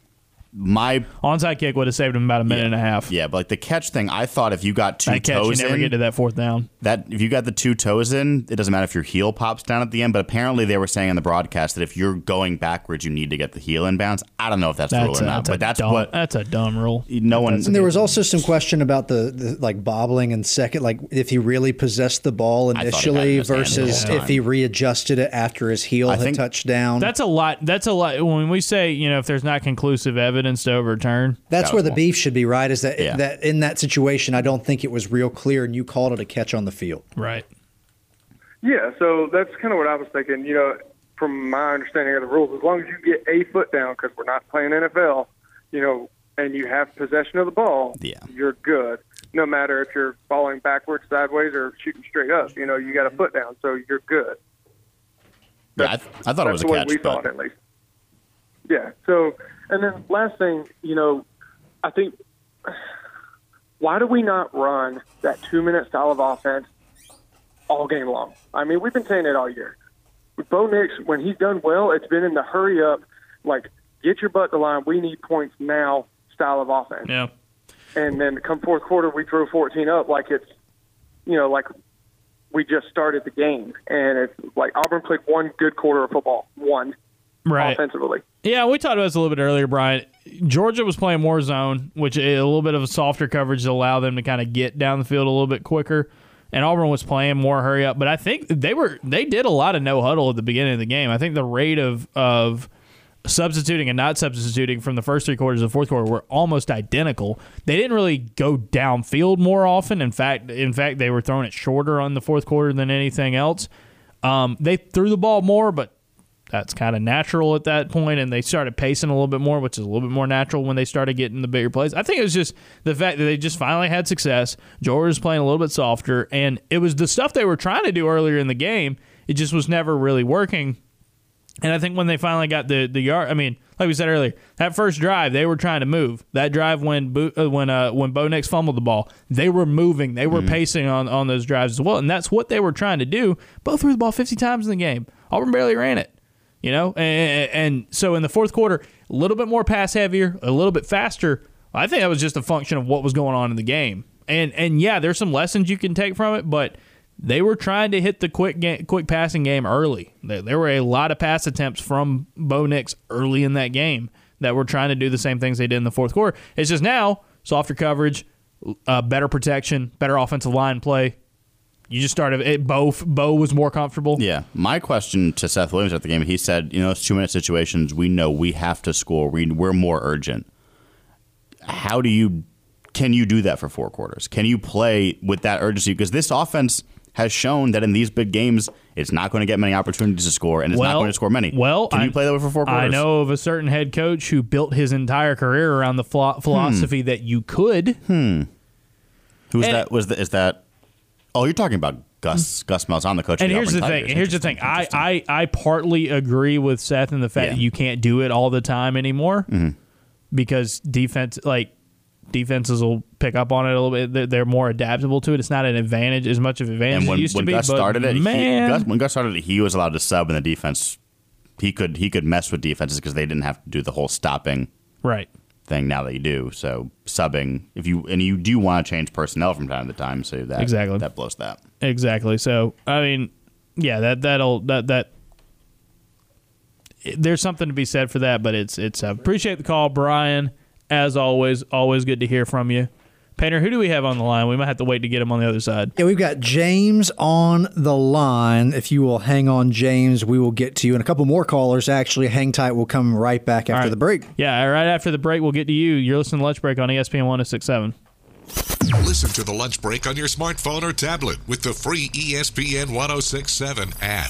my Onside kick would have saved him about a minute and a half. yeah, but like the catch thing, I thought if you got two That catch, you toes never in, get to that fourth down. that if you got the two toes in, it doesn't matter if your heel pops down at the end. But apparently they were saying in the broadcast that if you're going backwards, you need to get the heel in bounds. I don't know if that's, the rule That's or a, not, that's a but that's dumb, what that's a dumb rule. no one. And there was also some question about the, the like bobbling and second, like if he really possessed the ball thought he had initially it in his hand the versus whole if time. he readjusted it after his heel I had think- touched down. That's a lot. That's a lot. When we say, you know, if there's not conclusive evidence to overturn, That's That where was the one. beef should be, right? Is that Yeah. that in that situation, I don't think it was real clear, and you called it a catch on the field. right? Yeah, so that's kind of what I was thinking. You know, from my understanding of the rules, as long as you get a foot down, because we're not playing N F L, you know, and you have possession of the ball, Yeah. you're good. No matter if you're falling backwards, sideways, or shooting straight up, you know, you got a foot down, so you're good. Yeah, I, th- I thought it was That's a the way catch, we saw but it, at least. Yeah. So, and then last thing, you know, I think, why do we not run that two-minute style of offense all game long? I mean, we've been saying it all year. With Bo Nix, when he's done well, it's been in the hurry up, like, get your butt to line, we need points now style of offense. Yeah. And then come fourth quarter, we throw fourteen up like it's, you know, like we just started the game. And it's like Auburn played one good quarter of football, one, Right. offensively. Yeah, we talked about this a little bit earlier, Brian. Georgia was playing more zone, which is a little bit of a softer coverage to allow them to kind of get down the field a little bit quicker. And Auburn was playing more hurry up, but I think they were they did a lot of no huddle at the beginning of the game. I think the rate of of substituting and not substituting from the first three quarters to the fourth quarter were almost identical. They didn't really go downfield more often. In fact, in fact, they were throwing it shorter on the fourth quarter than anything else. Um, they threw the ball more, but that's kind of natural at that point, and they started pacing a little bit more, which is a little bit more natural when they started getting the bigger plays. I think it was just the fact that they just finally had success. Georgia was playing a little bit softer, and it was the stuff they were trying to do earlier in the game. It just was never really working. And I think when they finally got the the yard, I mean, like we said earlier, that first drive they were trying to move. That drive when Bo, uh, when uh, when Bo Nix fumbled the ball, they were moving, they were mm-hmm. pacing on, on those drives as well, and that's what they were trying to do. Bo threw the ball fifty times in the game. Auburn barely ran it, you know. And, and so in the fourth quarter, a little bit more pass heavier, a little bit faster. I think that was just a function of what was going on in the game. And and yeah, there's some lessons you can take from it, but they were trying to hit the quick game, quick passing game early. There, there were a lot of pass attempts from Bo Nix early in that game that were trying to do the same things they did in the fourth quarter. It's just now, softer coverage, uh, better protection, better offensive line play. You just started it. Bo, Bo was more comfortable. Yeah. My question to Seth Williams at the game, he said, you know, it's two-minute situations. We know we have to score. We, we're more urgent. How do you – can you do that for four quarters? Can you play with that urgency? Because this offense – has shown that in these big games, it's not going to get many opportunities to score, and it's well, not going to score many. Well, Can you I, play that way for four quarters? I know of a certain head coach who built his entire career around the philo- philosophy hmm. that you could. Hmm. Who's and, that? Was the, is that? Oh, you're talking about Gus Gus Malzahn, the coach. And of the here's Auburn the Tigers. thing. Here's the thing. I, I I partly agree with Seth in the fact yeah. that you can't do it all the time anymore mm-hmm. because defense like. Defenses will pick up on it a little bit. They're more adaptable to it. It's not an advantage as much of an advantage and when, as it used when to be. Gus but started it, man, he, Gus, when Gus started it, he was allowed to sub in the defense. He could he could mess with defenses because they didn't have to do the whole stopping right thing. Now that you do, so subbing if you and you do want to change personnel from time to time, so that exactly that blows that exactly. So I mean, yeah, that that'll that that. There's something to be said for that, but it's it's uh, appreciate the call, Brian. As always, always good to hear from you. Painter, who do we have on the line? We might have to wait to get him on the other side. Yeah, we've got James on the line. If you will hang on, James, we will get to you. And a couple more callers, actually. Hang tight. We'll come right back after right. the break. Yeah, right after the break, we'll get to you. You're listening to Lunch Break on E S P N one oh six point seven. Listen to the Lunch Break on your smartphone or tablet with the free E S P N one oh six point seven app.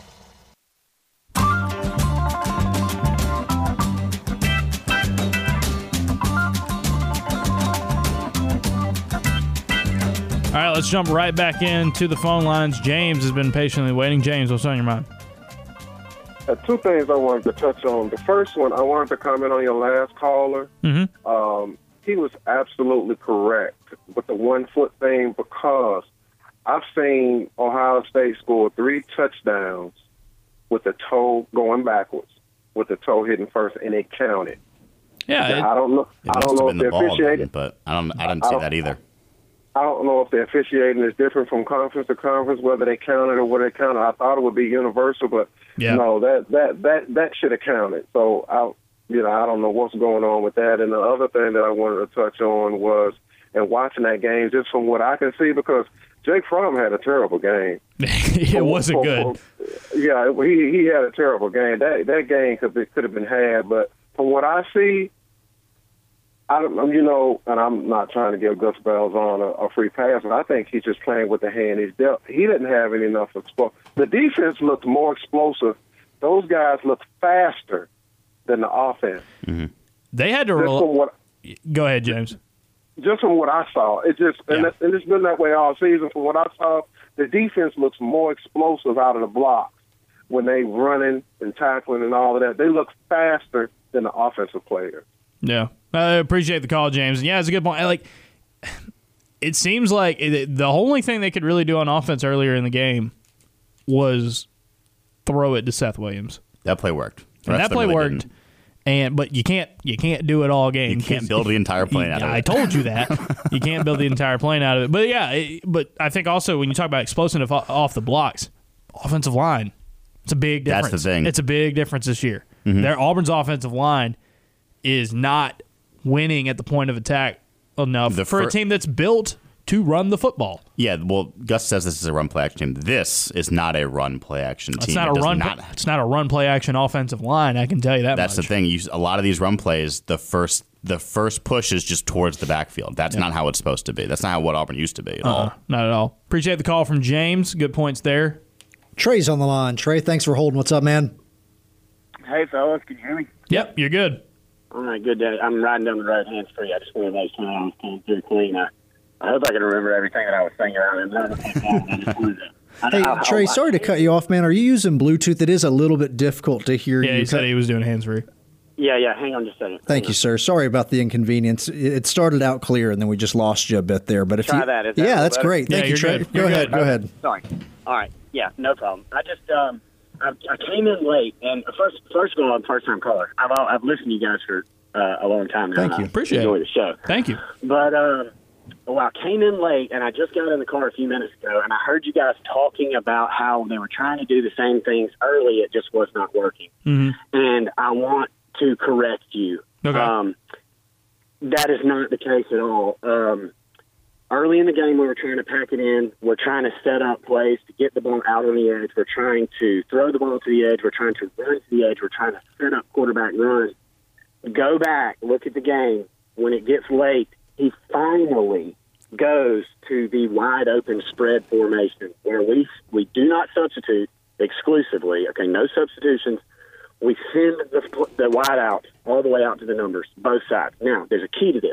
All right, let's jump right back into the phone lines. James has been patiently waiting. James, what's on your mind? Uh, two things I wanted to touch on. The first one, I wanted to comment on your last caller. Mm-hmm. Um, he was absolutely correct with the one-foot thing because I've seen Ohio State score three touchdowns with the toe going backwards, with the toe hitting first, and it counted. Yeah, it, I don't know. It I don't know if the they officiated, but I don't. I didn't see that either. I don't know if the officiating is different from conference to conference, whether they counted or what they counted. I thought it would be universal, but yeah. no, that that that that should have counted. So I, you know, I don't know what's going on with that. And the other thing that I wanted to touch on was, and watching that game, just from what I can see, because Jake Fromm had a terrible game. It wasn't good. Yeah, he he had a terrible game. That that game could be, could have been had, but from what I see. I don't, you know, and I'm not trying to give Gus Malzahn a, a free pass, but I think he's just playing with the hand he's dealt. He didn't have any enough explosive. The defense looked more explosive. Those guys looked faster than the offense. Mm-hmm. They had to roll. What, Go ahead, James. Just from what I saw, it just and, yeah. it, and it's been that way all season. From what I saw, the defense looks more explosive out of the blocks when they running and tackling and all of that. They look faster than the offensive players. Yeah. I appreciate the call, James. And yeah, it's a good point. Like, it seems like it, the only thing they could really do on offense earlier in the game was throw it to Seth Williams. That play worked. And that play really worked. Didn't. And but you can't you can't do it all game. You can't build the entire plane out of it. I told you that. You can't build the entire plane out of it. But yeah, it, but I think also when you talk about explosive off the blocks, offensive line, it's a big difference. That's the thing. It's a big difference this year. Mm-hmm. Their Auburn's offensive line is not winning at the point of attack enough the for fir- a team that's built to run the football. Yeah, well, Gus says this is a run play action team. This is not a run play action team. It's not it a run. Not, it's not a run play action offensive line. I can tell you that. That's much. the thing. You, a lot of these run plays, the first the first push is just towards the backfield. That's yeah. not how it's supposed to be. That's not what Auburn used to be at uh-uh, all. Not at all. Appreciate the call from James. Good points there. Trey's on the line. Trey, thanks for holding. What's up, man? Hey, fellas, can you hear me? Yep, you're good. All right, good day. I'm riding down the road hands free. I just wanted to make sure I was coming through clean. I, I hope I can remember everything that I was saying around. And I just wanted to, I, Hey, I, Trey, I, sorry to cut you off, man. Are you using Bluetooth? It is a little bit difficult to hear Yeah, you. he said he was doing hands free. Yeah, yeah. Hang on just a second. Thank you, sir. Sorry about the inconvenience. It started out clear, and then we just lost you a bit there. But if Try you, that. Is that yeah, a that's little great. Yeah, Thank you, you're Trey. good. Go You're ahead. good. Go ahead. Sorry. All right. Yeah, no problem. I just um, I, I came in late, and first, first of all, I'm a first time caller. I've I've listened to you guys for uh, a long time now. Thank and you. I Appreciate enjoy it. the show. Thank you. But um, well, I came in late, and I just got in the car a few minutes ago, and I heard you guys talking about how they were trying to do the same things early. It just was not working, Mm-hmm. and I want to correct you. Okay. Um, that is not the case at all. Um, early in the game, we were trying to pack it in. We're trying to set up plays to get the ball out on the edge. We're trying to throw the ball to the edge. We're trying to run to the edge. We're trying to set up quarterback runs. Go back, look at the game. When it gets late, he finally goes to the wide open spread formation where we we do not substitute exclusively. Okay, no substitutions. We send the, the wide out all the way out to the numbers, both sides. Now, there's a key to this.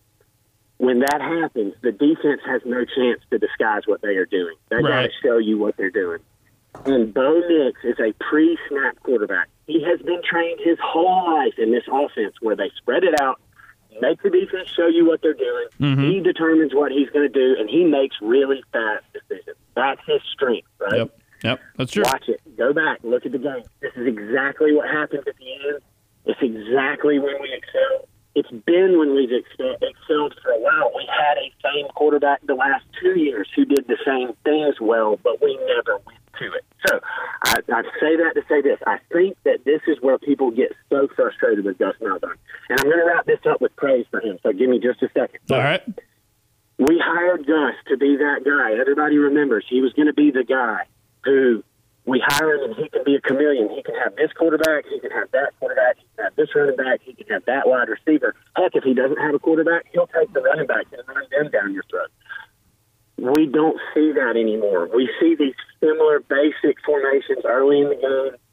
When that happens, the defense has no chance to disguise what they are doing. They got to Right. show you what they're doing. And Bo Nix is a pre-snap quarterback. He has been trained his whole life in this offense where they spread it out, make the defense show you what they're doing. Mm-hmm. He determines what he's going to do, and he makes really fast decisions. That's his strength, right? Yep. Yep. That's true. Watch it. Go back. Look at the game. This is exactly what happens at the end. It's exactly when we excel. It's been when we've excel, excelled for a while. We had a same quarterback the last two years who did the same things well, but we never went to it. So I, I say that to say this. I think that this is where people get so frustrated with Gus Malzahn. And I'm going to wrap this up with praise for him, so give me just a second. All right. We hired Gus to be that guy. Everybody remembers he was going to be the guy who we hire him and he can be a chameleon. He can have this quarterback, he can have that quarterback, he can have this running back, he can have that wide receiver. Heck, if he doesn't have a quarterback, he'll take the running back and run them down your throat. We don't see that anymore. We see these similar basic formations early in the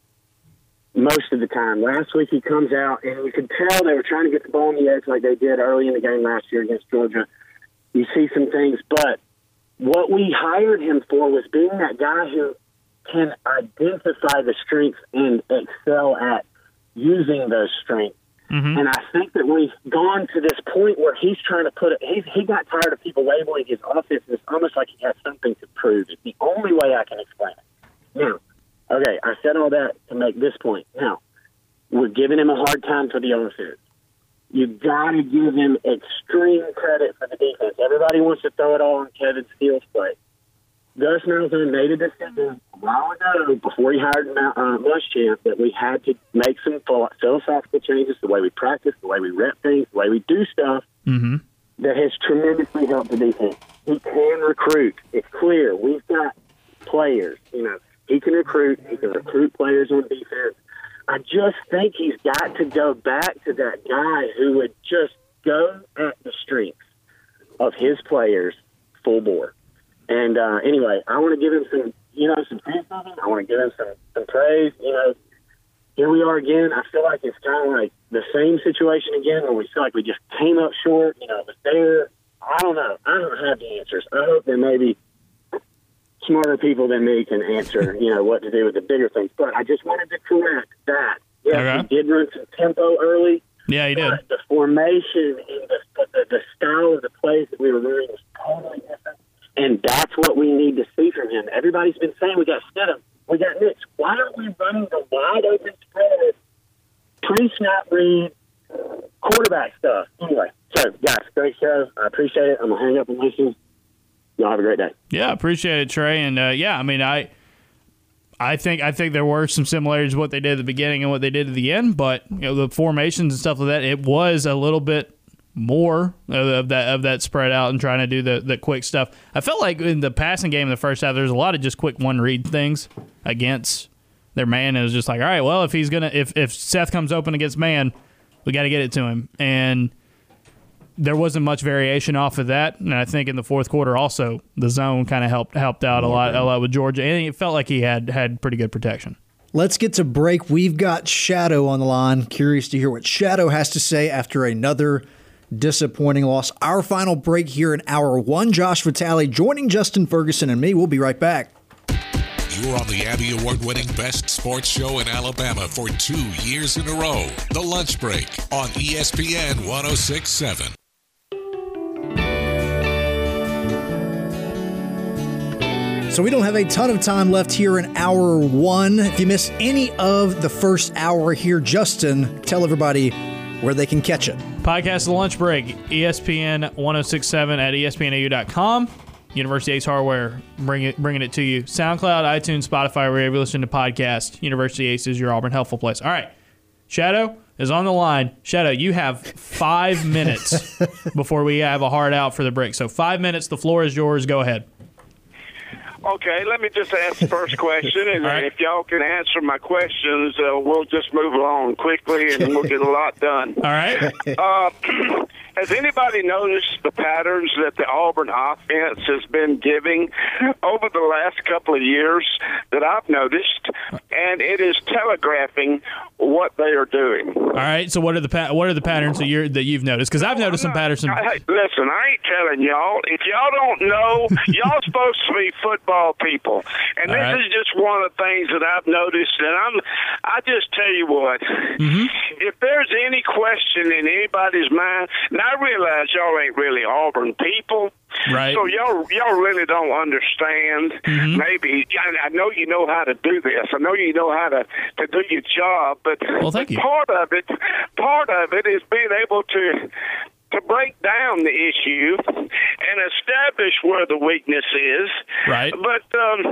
game most of the time. Last week he comes out, and you could tell they were trying to get the ball on the edge like they did early in the game last year against Georgia. You see some things, but what we hired him for was being that guy who can identify the strengths and excel at using those strengths. Mm-hmm. And I think that we've gone to this point where he's trying to put it, he's, he got tired of people labeling his offense as almost like he has something to prove. It's the only way I can explain it. Now, okay, I said all that to make this point. Now, we're giving him a hard time for the offense. You got to give him extreme credit for the defense. Everybody wants to throw it all on Kevin Steele's plate. Gus Malzahn made a decision a while ago before he hired uh, Muschamp that we had to make some philosophical changes, the way we practice, the way we rep things, the way we do stuff, Mm-hmm. that has tremendously helped the defense. He can recruit. It's clear. We've got players. You know, he can recruit. He can recruit players on defense. I just think he's got to go back to that guy who would just go at the strengths of his players full bore. And uh, anyway, I want to give him some, you know, some criticism. I want to give him some, some praise. You know, here we are again. I feel like it's kind of like the same situation again where we feel like we just came up short. You know, it was there. I don't know. I don't have the answers. I hope that maybe smarter people than me can answer, you know, what to do with the bigger things. But I just wanted to correct that. Yes, Okay. we did run some tempo early. Yeah, he did. But the formation and the, the, the style of the plays that we were running was totally different. And that's what we need to see from him. Everybody's been saying we got Stidham, we got Nix. Why aren't we running the wide open spread, pre-snap read, quarterback stuff? Anyway, so guys, great show. I appreciate it. I'm gonna hang up and listen. Y'all have a great day. Yeah, appreciate it, Trey. And uh, yeah, I mean, I, I think I think there were some similarities to what they did at the beginning and what they did at the end, but you know, the formations and stuff like that, it was a little bit more of that of that spread out and trying to do the, the quick stuff. I felt like in the passing game in the first half, there's a lot of just quick one read things against their man. It was just like, all right, well, if he's gonna if if Seth comes open against man, we got to get it to him. And there wasn't much variation off of that. And I think in the fourth quarter also the zone kind of helped helped out a lot a lot with Georgia, and it felt like he had had pretty good protection. Let's get to break. We've got Shadow on the line. Curious to hear what Shadow has to say after another disappointing loss. Our final break here in hour one. Josh Vitale joining Justin Ferguson and me. We'll be right back. You're on the Abby Award-winning Best Sports Show in Alabama for two years in a row. The Lunch Break on E S P N one oh six point seven. So we don't have a ton of time left here in hour one. If you missed any of the first hour here, Justin, tell everybody where they can catch it. Podcast The Lunch Break, E S P N one oh six point seven at E S P N A U dot com. University Ace Hardware, bring it, bringing it to you. SoundCloud, iTunes, Spotify, wherever you listen to podcasts. University Ace is your Auburn helpful place. All right. Shadow is on the line. Shadow, you have five minutes before we have a hard out for the break. So five minutes. The floor is yours. Go ahead. Okay, let me just ask the first question, and right. if y'all can answer my questions, uh, we'll just move along quickly, and we'll get a lot done. All right. Uh, has anybody noticed the patterns that the Auburn offense has been giving over the last couple of years that I've noticed? And it is telegraphing what they are doing. All right. So what are the pa- what are the patterns that you're that you've noticed? Because I've noticed some patterns. Some- I, listen, I ain't telling y'all. If y'all don't know, y'all supposed to be football people, and All this right. is just one of the things that I've noticed. And I'm, I just tell you what, mm-hmm. if there's any question in anybody's mind, and I realize y'all ain't really Auburn people. Right. So y'all, y'all really don't understand. Mm-hmm. Maybe I, I know you know how to do this. I know you know how to, to do your job. But well, thank you. part of it, part of it is being able to to break down the issue and establish where the weakness is. Right. But um,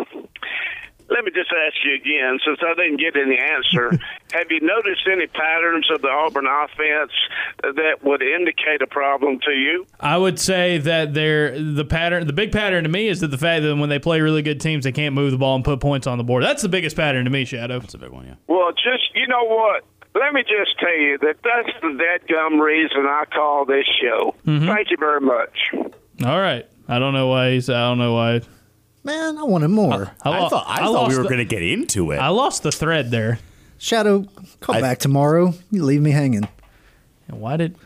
let me just ask you again, since I didn't get any answer. Have you noticed any patterns of the Auburn offense that would indicate a problem to you? I would say that they're the pattern. The big pattern to me is that the fact that when they play really good teams, they can't move the ball and put points on the board. That's the biggest pattern to me, Shadow. That's a big one, yeah. Well, just you know what? Let me just tell you that that's the dadgum reason I call this show. Mm-hmm. Thank you very much. All right. I don't know why he's. I don't know why. Man, I wanted more. I, I lo- thought I, I thought we lost were the- going to get into it. I lost the thread there. Shadow, call I- back tomorrow. You leave me hanging. And why did?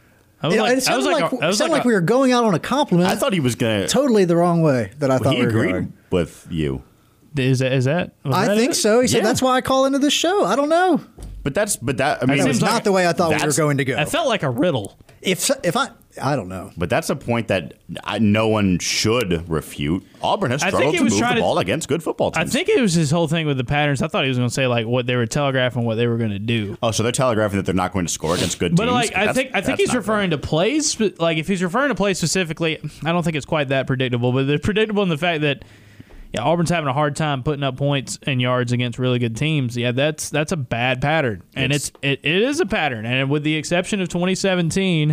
I was You know, like, it I was sounded like, like, a- I was sounded like, like a- we were going out on a compliment. I thought he was going to. totally the wrong way that I thought He we were agreed going. with you. Is that? Is that? was I that think it? so. He said Yeah. that's why I call into this show. I don't know. But that's but that I mean That was seems like- not the way I thought we were that's- going to go. I felt like a riddle. If if I I don't know. But that's a point that I, no one should refute. Auburn has I think struggled he to was move trying the to- ball against good football I teams. think it was his whole thing with the patterns. I thought he was going to say like what they were telegraphing, what they were going to do. Oh, so they're telegraphing that they're not going to score against good But teams. like I That's- think I think that's he's not referring right. to plays. spe- Like if he's referring to plays specifically, I don't think it's quite that predictable. But they're predictable in the fact that yeah, Auburn's having a hard time putting up points and yards against really good teams. Yeah, that's that's a bad pattern, and it's, it's it, it is a pattern. And with the exception of twenty seventeen,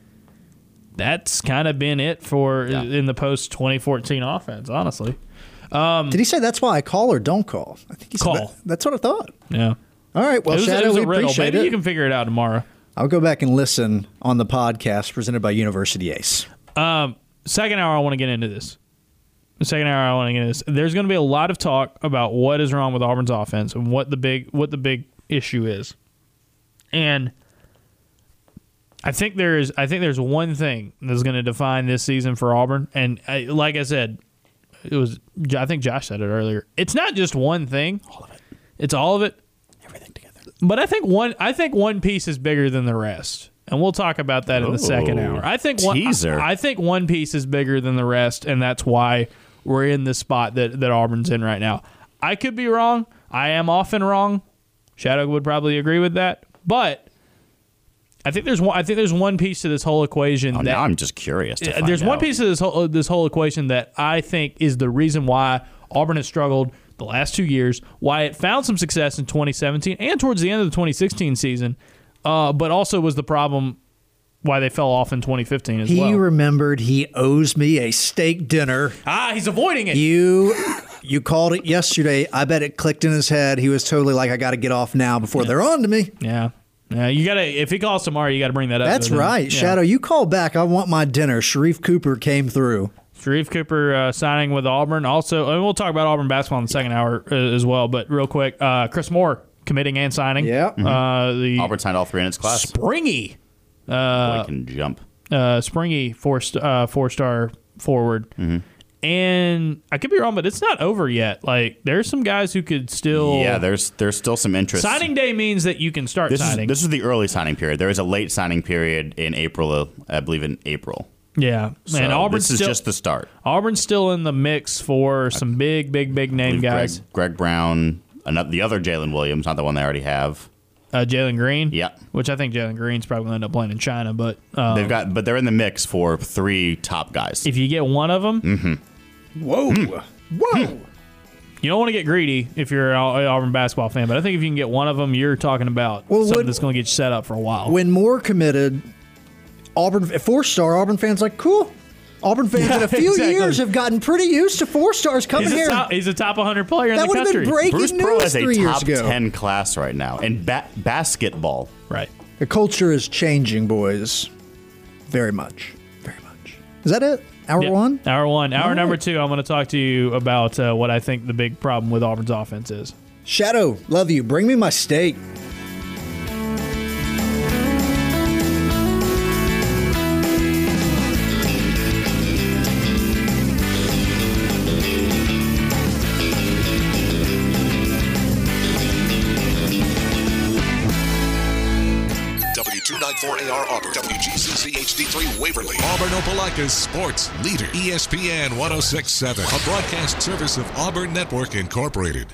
that's kind of been it for Yeah. in the post twenty fourteen offense. Honestly, Did he say that's why I call or don't call? I think he said Call. that. That's what I thought. yeah. All right. Well, it was, Shadow, it was we a riddle. appreciate Maybe it. you can figure it out tomorrow. I'll go back and listen on the podcast presented by University Ace. Um, second hour, I want to get into this. The second hour, I want to get into this. There's going to be a lot of talk about what is wrong with Auburn's offense and what the big what the big issue is. And I think there is I think there's one thing that's going to define this season for Auburn. And I, like I said, it was I think Josh said it earlier. It's not just one thing. All of it. It's all of it. Everything together. But I think one I think one piece is bigger than the rest. And we'll talk about that in the second Ooh, hour. I think one teaser. I, I think one piece is bigger than the rest, and that's why we're in the spot that, that Auburn's in right now. I could be wrong. I am often wrong. Shadow would probably agree with that. But I think there's one I think there's one piece to this whole equation Oh, that now I'm just curious. To find there's one out. piece of this whole this whole equation that I think is the reason why Auburn has struggled the last two years, why it found some success in twenty seventeen and towards the end of the twenty sixteen season, uh, but also was the problem why they fell off in twenty fifteen as He well. remembered he owes me a steak dinner. ah, he's avoiding it. You you called it yesterday. I bet it clicked in his head. He was totally like, I got to get off now before they're on to me. yeah. Yeah, you gotta. If he calls tomorrow, you gotta bring that up. That's to him. right. Yeah. Shadow, you call back. I want my dinner. Sharif Cooper came through. Sharif Cooper uh, signing with Auburn. Also, and we'll talk about Auburn basketball in the second hour uh, as well. But real quick, uh, Chris Moore committing and signing. Yeah. Mm-hmm. Uh, the Auburn signed all three in its class. Springy. Uh, Boy can jump. Uh, Springy four uh, four star forward. Mm-hmm. And I could be wrong, but it's not over yet. Like there's some guys who could still. Yeah, there's there's still some interest. Signing day means that you can start this signing. Is, this is the early signing period. There is a late signing period in April. I believe in April. Yeah, so and Auburn's this is still, just the start. Auburn's still in the mix for some big, big, big name guys. Greg, Greg Brown, another, the other Jalen Williams, not the one they already have. Uh, Jalen Green. Yeah, which I think Jalen Green's probably going to end up playing in China, but um, they've got, but they're in the mix for three top guys. If you get one of them, mm-hmm. Whoa. Mm. Whoa. You don't want to get greedy if you're an Auburn basketball fan, but I think if you can get one of them, you're talking about well, something when, that's going to get you set up for a while. When Moore committed, Auburn four-star Auburn fans like, cool. Auburn fans yeah, in a few exactly. years have gotten pretty used to four-stars coming he's here. Top, he's a top one hundred player that in the country. That would have been breaking Bruce news Pearl has three a years top ago. ten class right now in ba- basketball. Right. The culture is changing, boys. Very much. Very much. Is that it? Hour yep. one? Hour one. Hour All number right. two, I'm going to talk to you about uh, what I think the big problem with Auburn's offense is. Shadow, love you. Bring me my steak. two ninety-four A R Auburn, W G C C H D three Waverly, Auburn Opelika's sports leader, E S P N one oh six point seven, a broadcast service of Auburn Network Incorporated.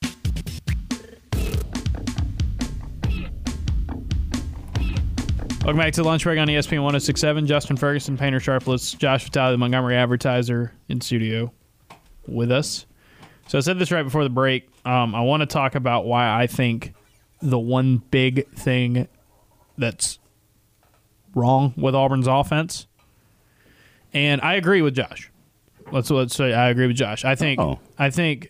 Welcome back to Lunch Break on E S P N one oh six point seven. Justin Ferguson, Painter Sharpless, Josh Vitale, the Montgomery Advertiser in studio with us. So I said this right before the break. Um, I want to talk about why I think the one big thing that's wrong with Auburn's offense. And I agree with Josh. Let's let's say I agree with Josh. I think oh. I think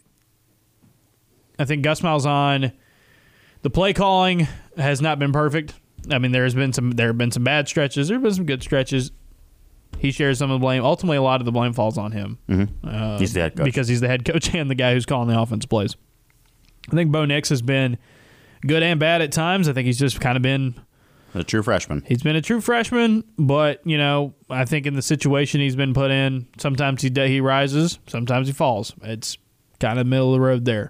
I think Gus Malzahn, the play calling has not been perfect. I mean, there's been some there have been some bad stretches. There have been some good stretches. He shares some of the blame. Ultimately, a lot of the blame falls on him. Mm-hmm. Uh, he's the head coach. Because he's the head coach and the guy who's calling the offense plays. I think Bo Nix has been good and bad at times. I think he's just kind of been a true freshman. He's been a true freshman, but, you know, I think in the situation he's been put in, sometimes he he rises, sometimes he falls. It's kind of middle of the road there.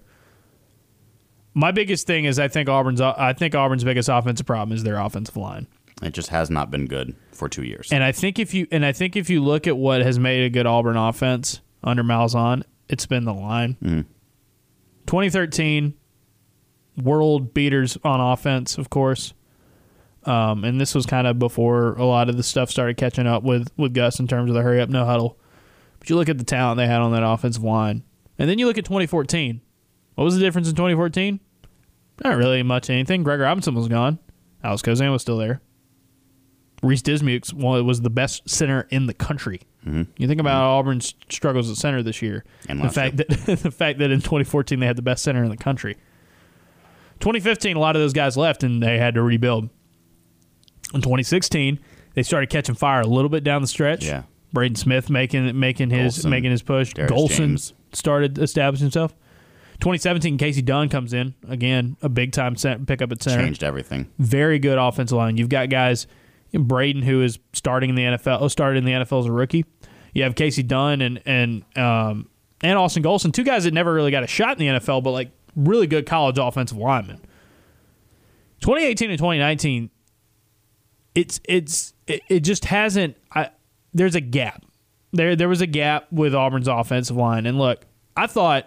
My biggest thing is I think Auburn's I think Auburn's biggest offensive problem is their offensive line. It just has not been good for two years. And I think if you and I think if you look at what has made a good Auburn offense under Malzahn, it's been the line. Mm-hmm. twenty thirteen, world beaters on offense, of course. Um, and this was kind of before a lot of the stuff started catching up with, with Gus in terms of the hurry up, no huddle. But you look at the talent they had on that offensive line. And then you look at twenty fourteen. What was the difference in twenty fourteen? Not really much anything. Greg Robinson was gone. Alex Kozan was still there. Reese Dismukes was the best center in the country. Mm-hmm. You think about mm-hmm. Auburn's struggles at center this year. And the fact year. that the fact that in twenty fourteen they had the best center in the country. twenty fifteen, a lot of those guys left and they had to rebuild. In twenty sixteen, they started catching fire a little bit down the stretch. Yeah. Braden Smith making making his Golson, making his push. Darius Golson James. started establishing himself. twenty seventeen, Casey Dunn comes in again, a big time pickup at center. Changed everything. Very good offensive line. You've got guys, you know, Braden, who is starting in the N F L, started in the N F L as a rookie. You have Casey Dunn and and um, and Austin Golson, two guys that never really got a shot in the N F L, but like really good college offensive linemen. twenty eighteen and twenty nineteen, it's it's it, it just hasn't. I, there's a gap. There there was a gap with Auburn's offensive line, and look, I thought.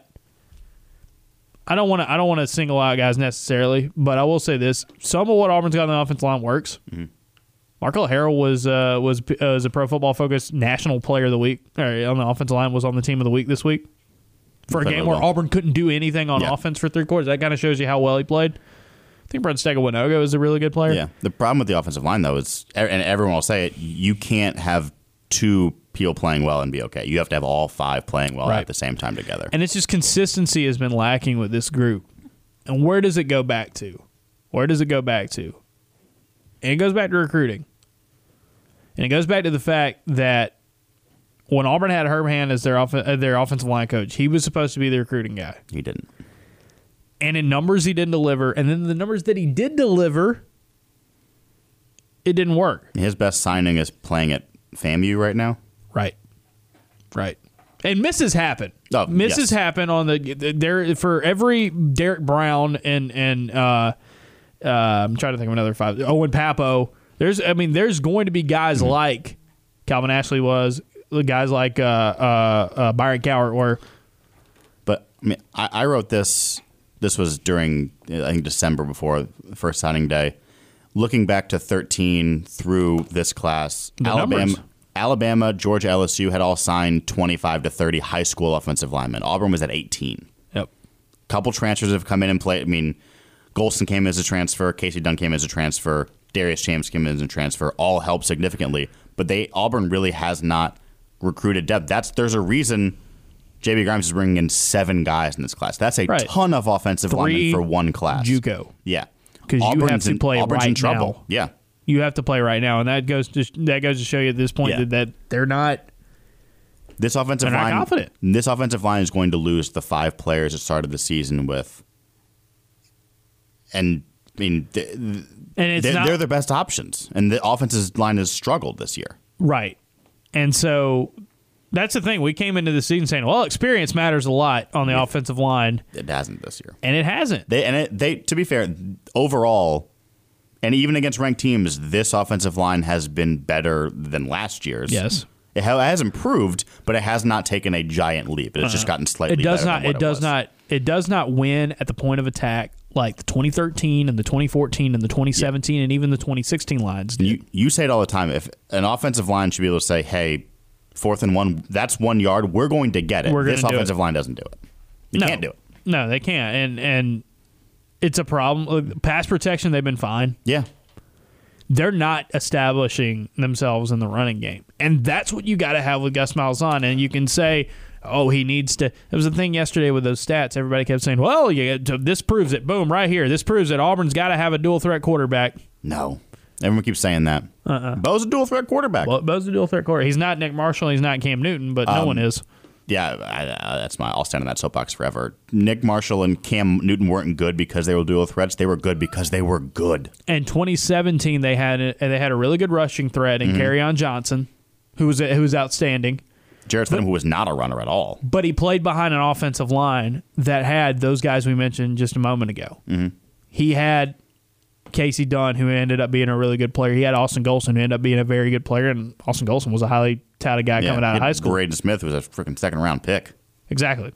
I don't want to. I don't want to single out guys necessarily, but I will say this: some of what Auburn's got on the offensive line works. Mm-hmm. Markel Harrell was uh, was uh, was a Pro Football Focus National Player of the Week. Or on the offensive line, was on the Team of the Week this week for a game where well. Auburn couldn't do anything on yeah. offense for three quarters. That kind of shows you how well he played. I think Brent Stega-Winogo is a really good player. Yeah. The problem with the offensive line, though, is, and everyone will say it, you can't have two people playing well and be okay. You have to have all five playing well right. at the same time together. And it's just consistency has been lacking with this group. And where does it go back to? Where does it go back to? And it goes back to recruiting. And it goes back to the fact that when Auburn had Herb Hand as their off- uh, their offensive line coach, he was supposed to be the recruiting guy. He didn't. And in numbers, he didn't deliver. And then the numbers that he did deliver, it didn't work. His best signing is playing at FAMU right now. Right. Right. And misses happen. Oh, misses yes. happen on the there for every Derek Brown and and uh, uh, I'm trying to think of another five. Owen Papo. There's I mean there's going to be guys mm-hmm. like Calvin Ashley was, guys like uh, uh, uh, Byron Cowart were. But I mean, I, I wrote this. This was during I think December before the first signing day. Looking back to thirteen through this class, the Alabama. Numbers. Alabama, Georgia, L S U had all signed twenty-five to thirty high school offensive linemen. Auburn was at eighteen. Yep. Couple transfers have come in and played. I mean, Golston came as a transfer. Casey Dunn came as a transfer. Darius James came as a transfer. All helped significantly. But they Auburn really has not recruited depth. That's There's a reason J B. Grimes is bringing in seven guys in this class. That's a right. ton of offensive Three linemen for one class. JUCO. Yeah. Because you have to in, play Auburn's right in trouble. now. Yeah. You have to play right now, and that goes to that goes to show you at this point Yeah. that, that they're not. This offensive They're not line, confident. This offensive line is going to lose the five players it started the season with, and I mean, th- And it's they're, not they're their best options, and the offensive line has struggled this year. right, and so that's the thing. We came into the season saying, "Well, experience matters a lot on the Yeah. offensive line," It hasn't this year, and it hasn't. They and it, they, to be fair, overall, and even against ranked teams, this offensive line has been better than last year's. Yes. It ha- has improved, but it has not taken a giant leap. It's Uh-uh. just gotten slightly It does better not. than what It does was. not. It does not win at the point of attack like the twenty thirteen and the twenty fourteen and the twenty seventeen and even the twenty sixteen lines did. You, you say it all the time. If an offensive line should be able to say, hey, fourth and one, that's one yard, we're going to get it. We're This gonna do offensive it. line doesn't do it. You No. can't do it. No, they can't. And and it's a problem. Look, pass protection, they've been fine. Yeah. They're not establishing themselves in the running game. And that's what you got to have with Gus Malzahn. And you can say, oh, he needs to. It was the thing yesterday with those stats. Everybody kept saying, well, you get to, this proves it. Boom, right here. This proves that Auburn's got to have a dual threat quarterback. No. Everyone keeps saying that. Uh-uh. Bo's a dual threat quarterback. Well, Bo's a dual threat quarterback. He's not Nick Marshall. He's not Cam Newton, but no Um, one is. Yeah, I, I, that's my. I'll stand on that soapbox forever. Nick Marshall and Cam Newton weren't good because they were dual threats. They were good because they were good. And twenty seventeen, they had a, they had a really good rushing threat in Mhm. Kerryon Johnson, who was who was outstanding. Jared Stidham, who was not a runner at all. But he played behind an offensive line that had those guys we mentioned just a moment ago. Mm-hmm. He had Casey Dunn, who ended up being a really good player. He had Austin Golson, who ended up being a very good player, and Austin Golson was a highly touted guy Yeah, coming out he of had high school. Braden Smith was a freaking second round pick. Exactly.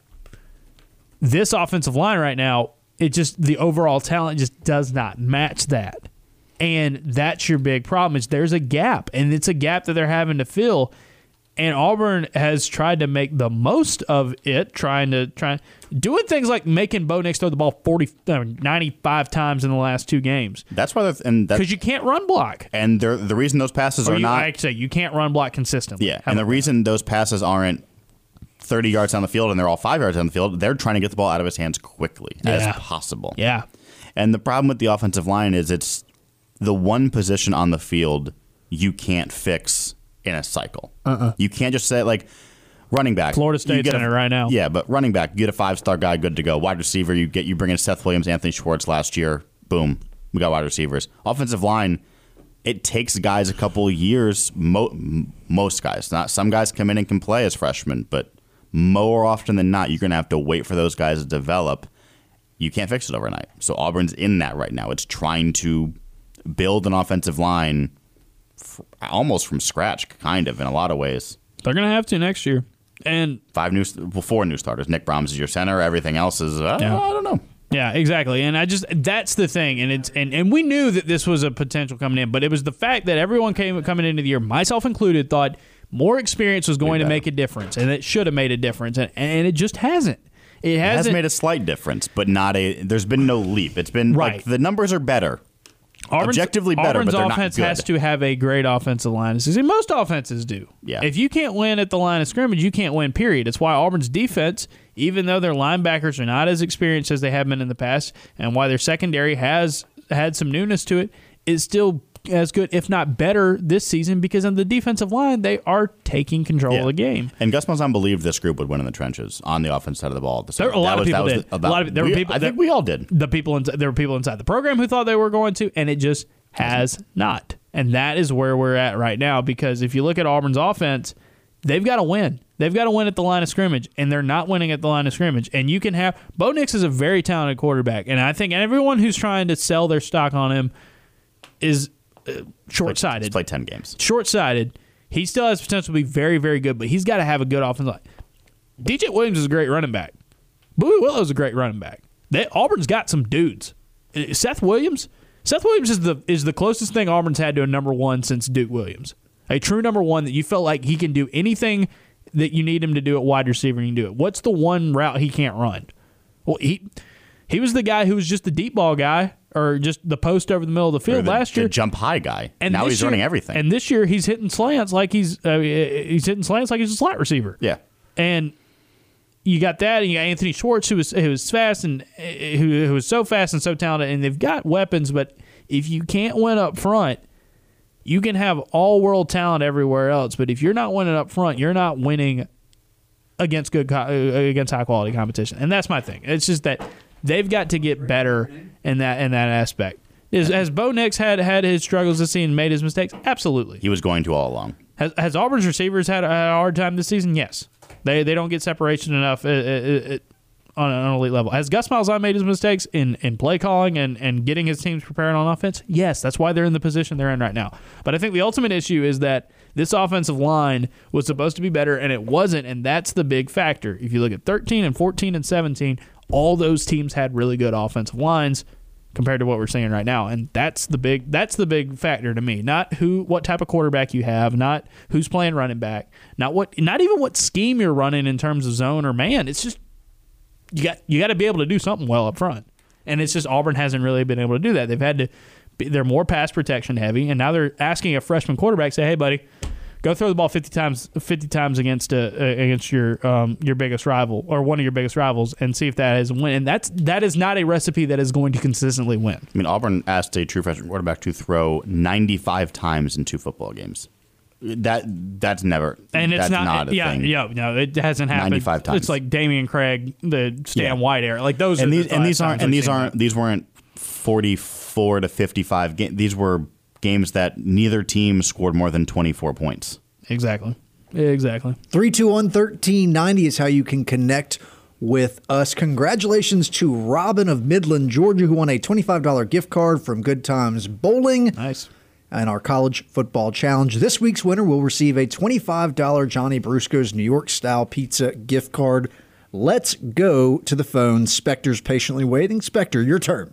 This offensive line right now, it just the overall talent just does not match that. And that's your big problem is there's a gap, and it's a gap that they're having to fill. And Auburn has tried to make the most of it, trying to try doing things like making Bo Nix throw the ball forty, uh, ninety-five times in the last two games. That's why, they're, and because you can't run block. And they're, the reason those passes Or are you, not, I say you can't run block consistently. yeah, and the reason those passes aren't thirty yards down the field and they're all five yards down the field, they're trying to get the ball out of his hands quickly as Yeah. possible. Yeah. And the problem with the offensive line is it's the one position on the field you can't fix in a cycle. Uh-uh. You can't just say, like, running back. Florida you State's get a- in it right now. Yeah, but running back, you get a five-star guy good to go. Wide receiver, you get you bring in Seth Williams, Anthony Schwartz last year. Boom. We got wide receivers. Offensive line, it takes guys a couple of years, mo- most guys. Not some guys come in and can play as freshmen, but more often than not, you're going to have to wait for those guys to develop. You can't fix it overnight. So Auburn's in that right now. It's trying to build an offensive line f- almost from scratch, kind of, in a lot of ways. They're going to have to next year. And Five new, well, four new starters. Nick Brahms is your center. Everything else is, uh, Yeah. I don't know. Yeah, exactly. And I just that's the thing. And it's and, and we knew that this was a potential coming in, but it was the fact that everyone came coming into the year, myself included, thought more experience was going to make a difference, and it should have made a difference, and, and it just hasn't. It It has hasn't made a slight difference, but not a. There's been no leap. It's been Right. like the numbers are better, Auburn's, objectively better, Auburn's but they're offense not good. has to have a great offensive line. See, most offenses do. Yeah. If you can't win at the line of scrimmage, you can't win, period. It's why Auburn's defense, even though their linebackers are not as experienced as they have been in the past, and why their secondary has had some newness to it, is still as good, if not better, this season because on the defensive line, they are taking control Yeah. of the game. And Gus Malzahn believed this group would win in the trenches on the offense side of the ball. There were a lot That of was- people that was did. the- a about- lot of there we- were people. I think we all did. The people in, there were people inside the program who thought they were going to, and it just has not. And that is where we're at right now. Because if you look at Auburn's offense, they've got to win. They've got to win at the line of scrimmage, and they're not winning at the line of scrimmage. And you can have Bo Nix is a very talented quarterback, and I think everyone who's trying to sell their stock on him is uh, short-sighted. He's played ten games. Short-sighted. He still has potential to be very, very good, but he's got to have a good offensive line. D J Williams is a great running back. Bowie Willow's a great running back. They, Auburn's got some dudes. Uh, Seth Williams. Seth Williams is the is the closest thing Auburn's had to a number one since Duke Williams. A true number one that you felt like he can do anything that you need him to do at wide receiver, and he can do it. What's the one route he can't run? Well, he he was the guy who was just the deep ball guy or just the post over the middle of the field the, last year. The jump high guy. And now this he's year- running everything. And this year he's hitting slants like he's uh, he's hitting slants like he's a slot receiver. yeah. And you got that, and you got Anthony Schwartz, who was who was fast and uh, who who was so fast and so talented, and they've got weapons. But if you can't win up front, you can have all world talent everywhere else. But if you're not winning up front, you're not winning against good co- uh, against high quality competition. And that's my thing. It's just that they've got to get better in that in that aspect. Is, has Bo Nix had had his struggles this season, made his mistakes? Absolutely. He was going to all along. Has, has Auburn's receivers had a, had a hard time this season? Yes. They they don't get separation enough uh, uh, uh, on an elite level. Has Gus Malzahn made his mistakes in, in play calling and, and getting his teams prepared on offense? Yes. That's why they're in the position they're in right now. But I think the ultimate issue is that this offensive line was supposed to be better, and it wasn't, and that's the big factor. If you look at thirteen and fourteen and seventeen, all those teams had really good offensive lines compared to what we're seeing right now, and that's the big that's the big factor to me. Not who, what type of quarterback you have, not who's playing running back, not what, not even what scheme you're running in terms of zone or man. It's just you got you got to be able to do something well up front, and it's just Auburn hasn't really been able to do that. They've had to, be, they're more pass protection heavy, and now they're asking a freshman quarterback, say, hey buddy, go throw the ball fifty times, fifty times against uh, against your um, your biggest rival or one of your biggest rivals, and see if that is a win. And that's that is not a recipe that is going to consistently win. I mean, Auburn asked a true freshman quarterback to throw ninety-five times in two football games. That that's never. And it's that's not, not a yeah, thing. yeah, no, it hasn't happened. ninety-five times. It's like Damian Craig, the Stan Yeah. White era. Like those, And are these the and these last aren't times and I've these seen aren't that. these weren't forty-four to fifty-five games. These were games that neither team scored more than twenty-four points. Exactly, exactly. three two one, one three nine zero is how you can connect with us. Congratulations to Robin of Midland, Georgia, who won a twenty-five dollars gift card from Good Times Bowling. Nice. And our college football challenge. This week's winner will receive a twenty-five dollars Johnny Brusco's New York style pizza gift card. Let's go to the phone. Specter's patiently waiting. Specter, your turn.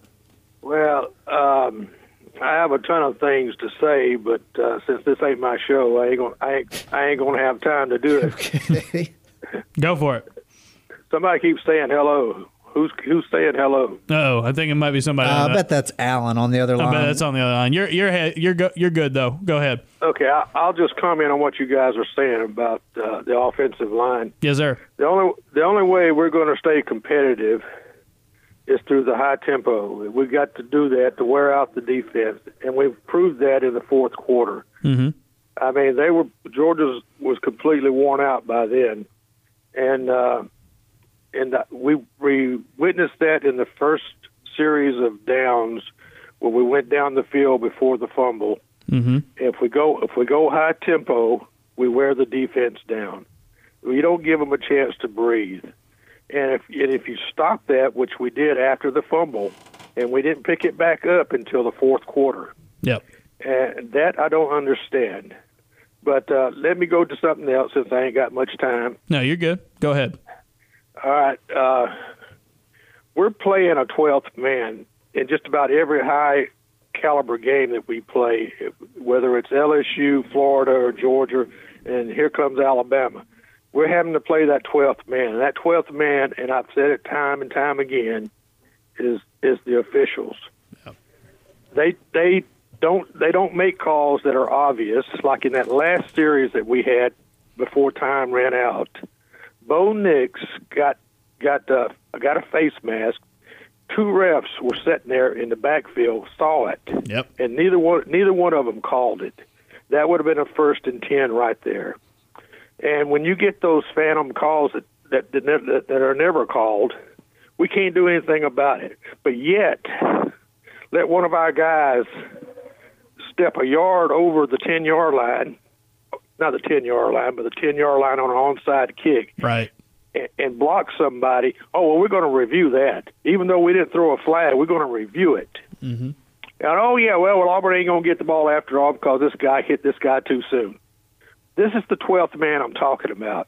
Well, um, I have a ton of things to say, but uh, since this ain't my show, I ain't gonna, I ain't, I ain't gonna have time to do it. Okay. Go for it. Somebody keeps saying hello. Who's who's saying hello? Oh, I think it might be somebody. Uh, on I the- bet that's Alan on the other I line. bet that's on the other line. You're you're he- you're go, you're good though. Go ahead. Okay, I, I'll just comment on what you guys are saying about uh, the offensive line. Yes, sir. The only the only way we're going to stay competitive is through the high tempo. We got to do that to wear out the defense, and we've proved that in the fourth quarter. Mm-hmm. I mean, they were Georgia was completely worn out by then, and uh, and we we witnessed that in the first series of downs where we went down the field before the fumble. Mm-hmm. If we go if we go high tempo, we wear the defense down. We don't give them a chance to breathe. And if and if you stop that, which we did after the fumble, and we didn't pick it back up until the fourth quarter. Yep. And that I don't understand. But uh, let me go to something else since I ain't got much time. No, you're good. Go ahead. All right. Uh, we're playing a twelfth man in just about every high caliber game that we play, whether it's L S U, Florida, or Georgia, and here comes Alabama. We're having to play that twelfth man. And that twelfth man, and I've said it time and time again, is is the officials. Yep. They they don't they don't make calls that are obvious, like in that last series that we had before time ran out. Bo Nix got got uh, got a face mask, two refs were sitting there in the backfield, saw it, yep, and neither one neither one of them called it. That would have been a first and ten right there. And when you get those phantom calls that that that, that are never called, we can't do anything about it. But yet, let one of our guys step a yard over the ten-yard line, not the ten-yard line, but the ten-yard line on an onside kick. Right. And, and block somebody. Oh, well, we're going to review that. Even though we didn't throw a flag, we're going to review it. Mm-hmm. And, oh, yeah, well, well, Auburn ain't going to get the ball after all because this guy hit this guy too soon. This is the twelfth man I'm talking about.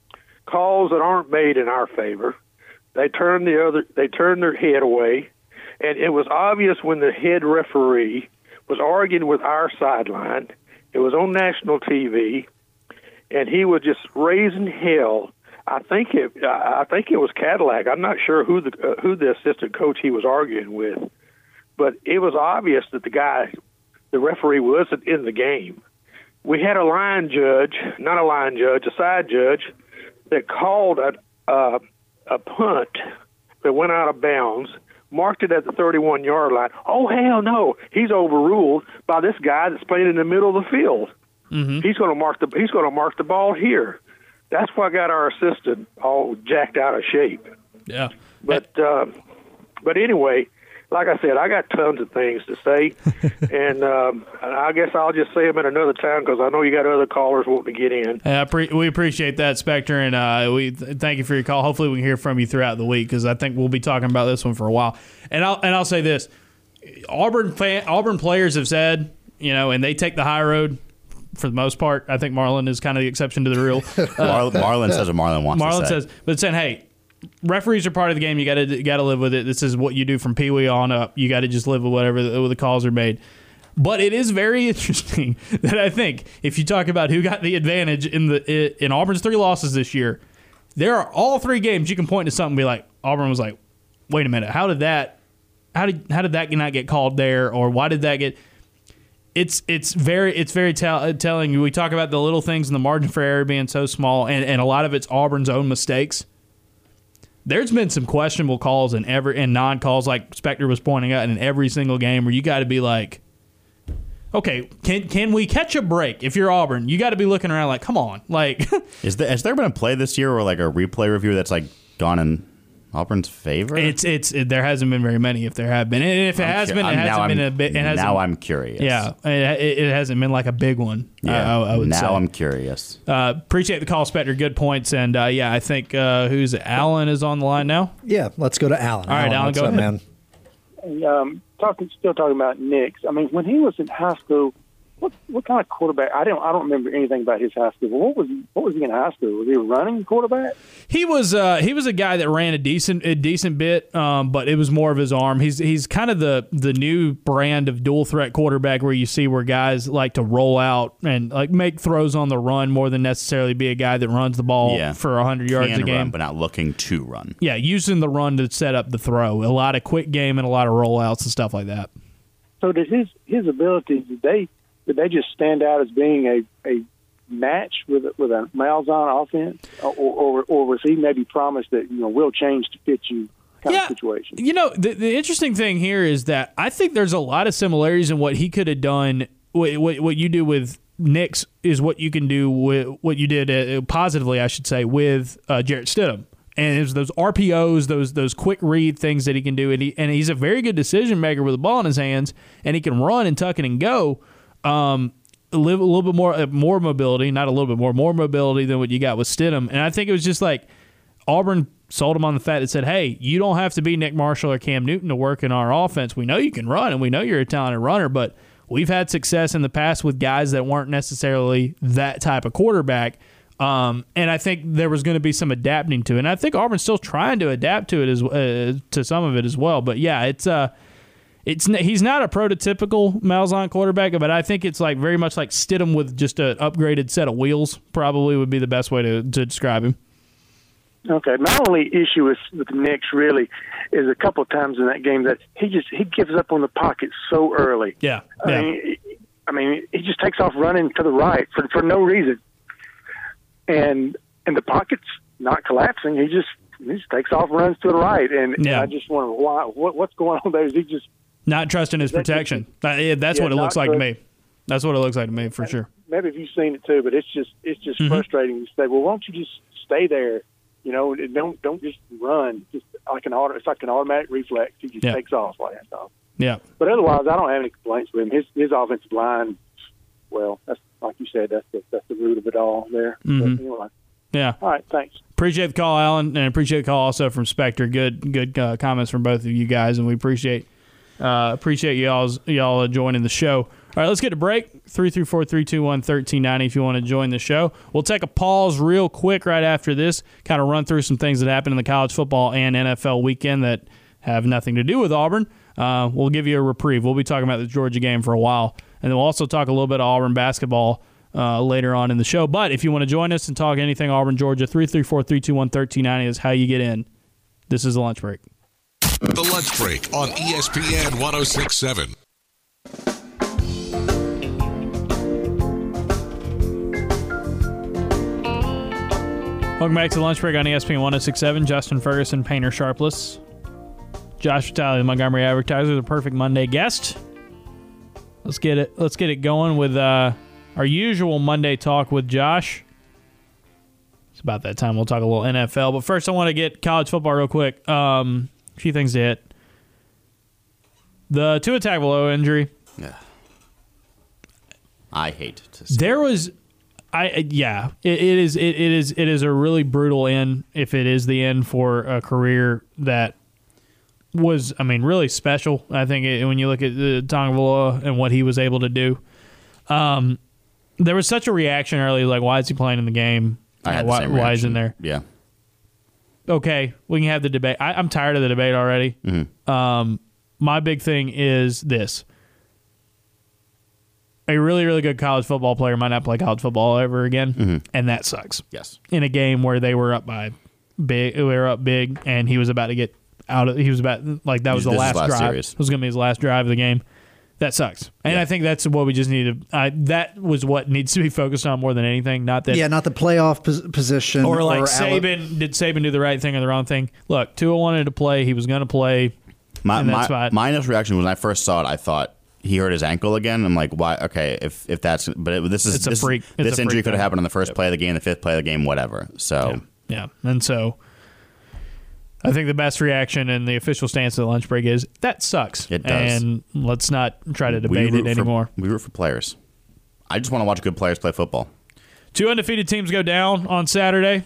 Calls that aren't made in our favor. They turn the other. They turn their head away. And it was obvious when the head referee was arguing with our sideline. It was on national T V, and he was just raising hell. I think it. I think it was Cadillac. I'm not sure who the uh, who the assistant coach he was arguing with, but it was obvious that the guy, the referee, wasn't in the game. We had a line judge, not a line judge, a side judge, that called a uh, a punt that went out of bounds, marked it at the thirty-one-yard line. Oh, hell no. He's overruled by this guy that's playing in the middle of the field. Mm-hmm. He's going to mark the he's going to mark the ball here. That's what got our assistant all jacked out of shape. Yeah. But uh, but anyway, like I said, I got tons of things to say, and um, I guess I'll just say them at another time because I know you got other callers wanting to get in. Yeah, pre- we appreciate that, Spectre, and uh, we th- thank you for your call. Hopefully, we can hear from you throughout the week because I think we'll be talking about this one for a while. And I'll and I'll say this: Auburn fan, Auburn players have said, you know, and they take the high road for the most part. I think Marlon is kind of the exception to the rule. Uh, Marlon says what Marlon wants Marlon to say. says, but saying, hey. Referees are part of the game. You got to got to live with it. This is what you do from Pee Wee on up. You got to just live with whatever the, the calls are made. But it is very interesting that I think if you talk about who got the advantage in the in Auburn's three losses this year, there are all three games you can point to something and be like, Auburn was like, wait a minute, how did that how did how did that not get called there, or why did that get? It's it's very it's very tell, telling. We talk about the little things in the margin for error being so small, and, and a lot of it's Auburn's own mistakes. There's been some questionable calls and every and non-calls, like Spectre was pointing out, in every single game where you got to be like, okay, can can we catch a break? If you're Auburn, you got to be looking around like, come on, like. Is there has there been a play this year or like a replay review that's like gone in Auburn's favor? It's it's it, there hasn't been very many. If there have been, and if it I'm has cu- been, it I'm- hasn't now been I'm- a bit. It hasn't, now I'm curious. Yeah, it, it, it hasn't been like a big one. Yeah, I, I would now say. I'm curious. Uh, appreciate the call, Spectre. Good points, and uh, yeah, I think uh, who's it? Alan is on the line now. Yeah, let's go to Alan. All right, Alan, what's go up, ahead. man? Um, talking, still talking about Nix. I mean, when he was in high school, what what kind of quarterback? I don't I don't remember anything about his high school. But what was what was he in high school? Was he a running quarterback? He was uh, he was a guy that ran a decent a decent bit, um, but it was more of his arm. He's he's kind of the the new brand of dual threat quarterback where you see where guys like to roll out and like make throws on the run more than necessarily be a guy that runs the ball Yeah. for one hundred yards Can a game. run, but not looking to run. Yeah, using the run to set up the throw. A lot of quick game and a lot of rollouts and stuff like that. So did his his abilities did they did they just stand out as being a, a match with a, with a Malzahn offense, or, or or was he maybe promised that you know we'll change to fit you kind Yeah. of situation? You know, the, the interesting thing here is that I think there's a lot of similarities in what he could have done. What, what, what you do with Nix is what you can do with what you did uh, positively, I should say, with uh, Jarrett Stidham. And it's those R P Os, those those quick read things that he can do, and he and he's a very good decision maker with the ball in his hands, and he can run and tuck it and go. Um, a little, a little bit more uh, more mobility, not a little bit more, more mobility than what you got with Stidham. And I think it was just like Auburn sold him on the fact that said, hey, you don't have to be Nick Marshall or Cam Newton to work in our offense. We know you can run, and we know you're a talented runner, but we've had success in the past with guys that weren't necessarily that type of quarterback. Um, and I think there was going to be some adapting to it. And I think Auburn's still trying to adapt to it as uh, to some of it as well. But yeah, it's uh, it's he's not a prototypical Malzahn quarterback, but I think it's like very much like Stidham with just an upgraded set of wheels. Probably would be the best way to, to describe him. Okay, my only issue with with Nix really is a couple of times in that game that he just he gives up on the pocket so early. Yeah, I yeah. mean, I mean, he just takes off running to the right for for no reason, and and the pocket's not collapsing. He just he just takes off, and runs to the right, and, and Yeah. I just wonder why. What, what's going on there? Is he just Not trusting his That just- protection. Uh, yeah, That's Yeah, what it looks not like to trust- me. That's what it looks like to me, for sure. maybe if you've seen it too, but it's just it's just Mhm. frustrating to say, well, why don't you just stay there? You know, and don't don't just run. Just like an auto, it's like an automatic reflex. He just Yeah. takes off like that. Off. Yeah. But otherwise, I don't have any complaints with him. His his offensive line, well, that's like you said, that's the, that's the root of it all there. Mhm. But anyway, Yeah. all right, thanks. Appreciate the call, Alan, and appreciate the call also from Spectre. Good, good uh, comments from both of you guys, and we appreciate uh, appreciate y'all's y'all uh, joining the show. All right, let's get a break. three three four, three two one, one three nine zero if you want to join the show. We'll take a pause real quick right after this, kind of run through some things that happened in the college football and N F L weekend that have nothing to do with Auburn. Uh, we'll give you a reprieve. We'll be talking about the Georgia game for a while, and then we'll also talk a little bit of Auburn basketball uh, later on in the show. But if you want to join us and talk anything Auburn, Georgia, three three four, three two one, one three nine zero is how you get in. This is the lunch break. The Lunch Break on E S P N one oh six point seven. Welcome back to the Lunch Break on E S P N one oh six point seven. Justin Ferguson, Painter Sharpless. Josh Vitale, the Montgomery Advertiser, the perfect Monday guest. Let's get it. Let's get it going with uh, our usual Monday talk with Josh. It's about that time. We'll talk a little N F L, but first I want to get college football real quick. Um, a few things to hit. The Tua Tagovailoa injury. Yeah. I hate to see There was, I yeah, it, it is it, it is it is a really brutal end if it is the end for a career that was, I mean, really special. I think it, when you look at the Tagovailoa and what he was able to do, um, there was such a reaction early, like, why is he playing in the game? I had the why, same why is he reaction. in there? Yeah. Okay, we can have the debate. I, I'm tired of the debate already. Mm-hmm. Um, my big thing is this. A really, really good college football player might not play college football ever again, Mm-hmm. and that sucks. Yes. In a game where they were up by big, they were up big, and he was about to get out of. He was about like that was the This is last, last drive. series. It was going to be his last drive of the game. That sucks, and Yeah. I think that's what we just need to. I, that was what needs to be focused on more than anything. Not that, Yeah, not the playoff pos- position. or like Ala- Saban did. Saban do the right thing or the wrong thing? Look, Tua wanted to play. He was going to play. My, And that's my, fine. my initial reaction when I first saw it, I thought he hurt his ankle again. I'm like, why? Okay, if if that's, but it, this is It's a this, freak. It's this a injury freak could have thing. happened on the first play of the game, the fifth play of the game, whatever. So Yeah, and so I think the best reaction and the official stance of the lunch break is that sucks. It does. And let's not try to we debate root it for- anymore. we root for players. I just want to watch good players play football. Two undefeated teams go down on Saturday.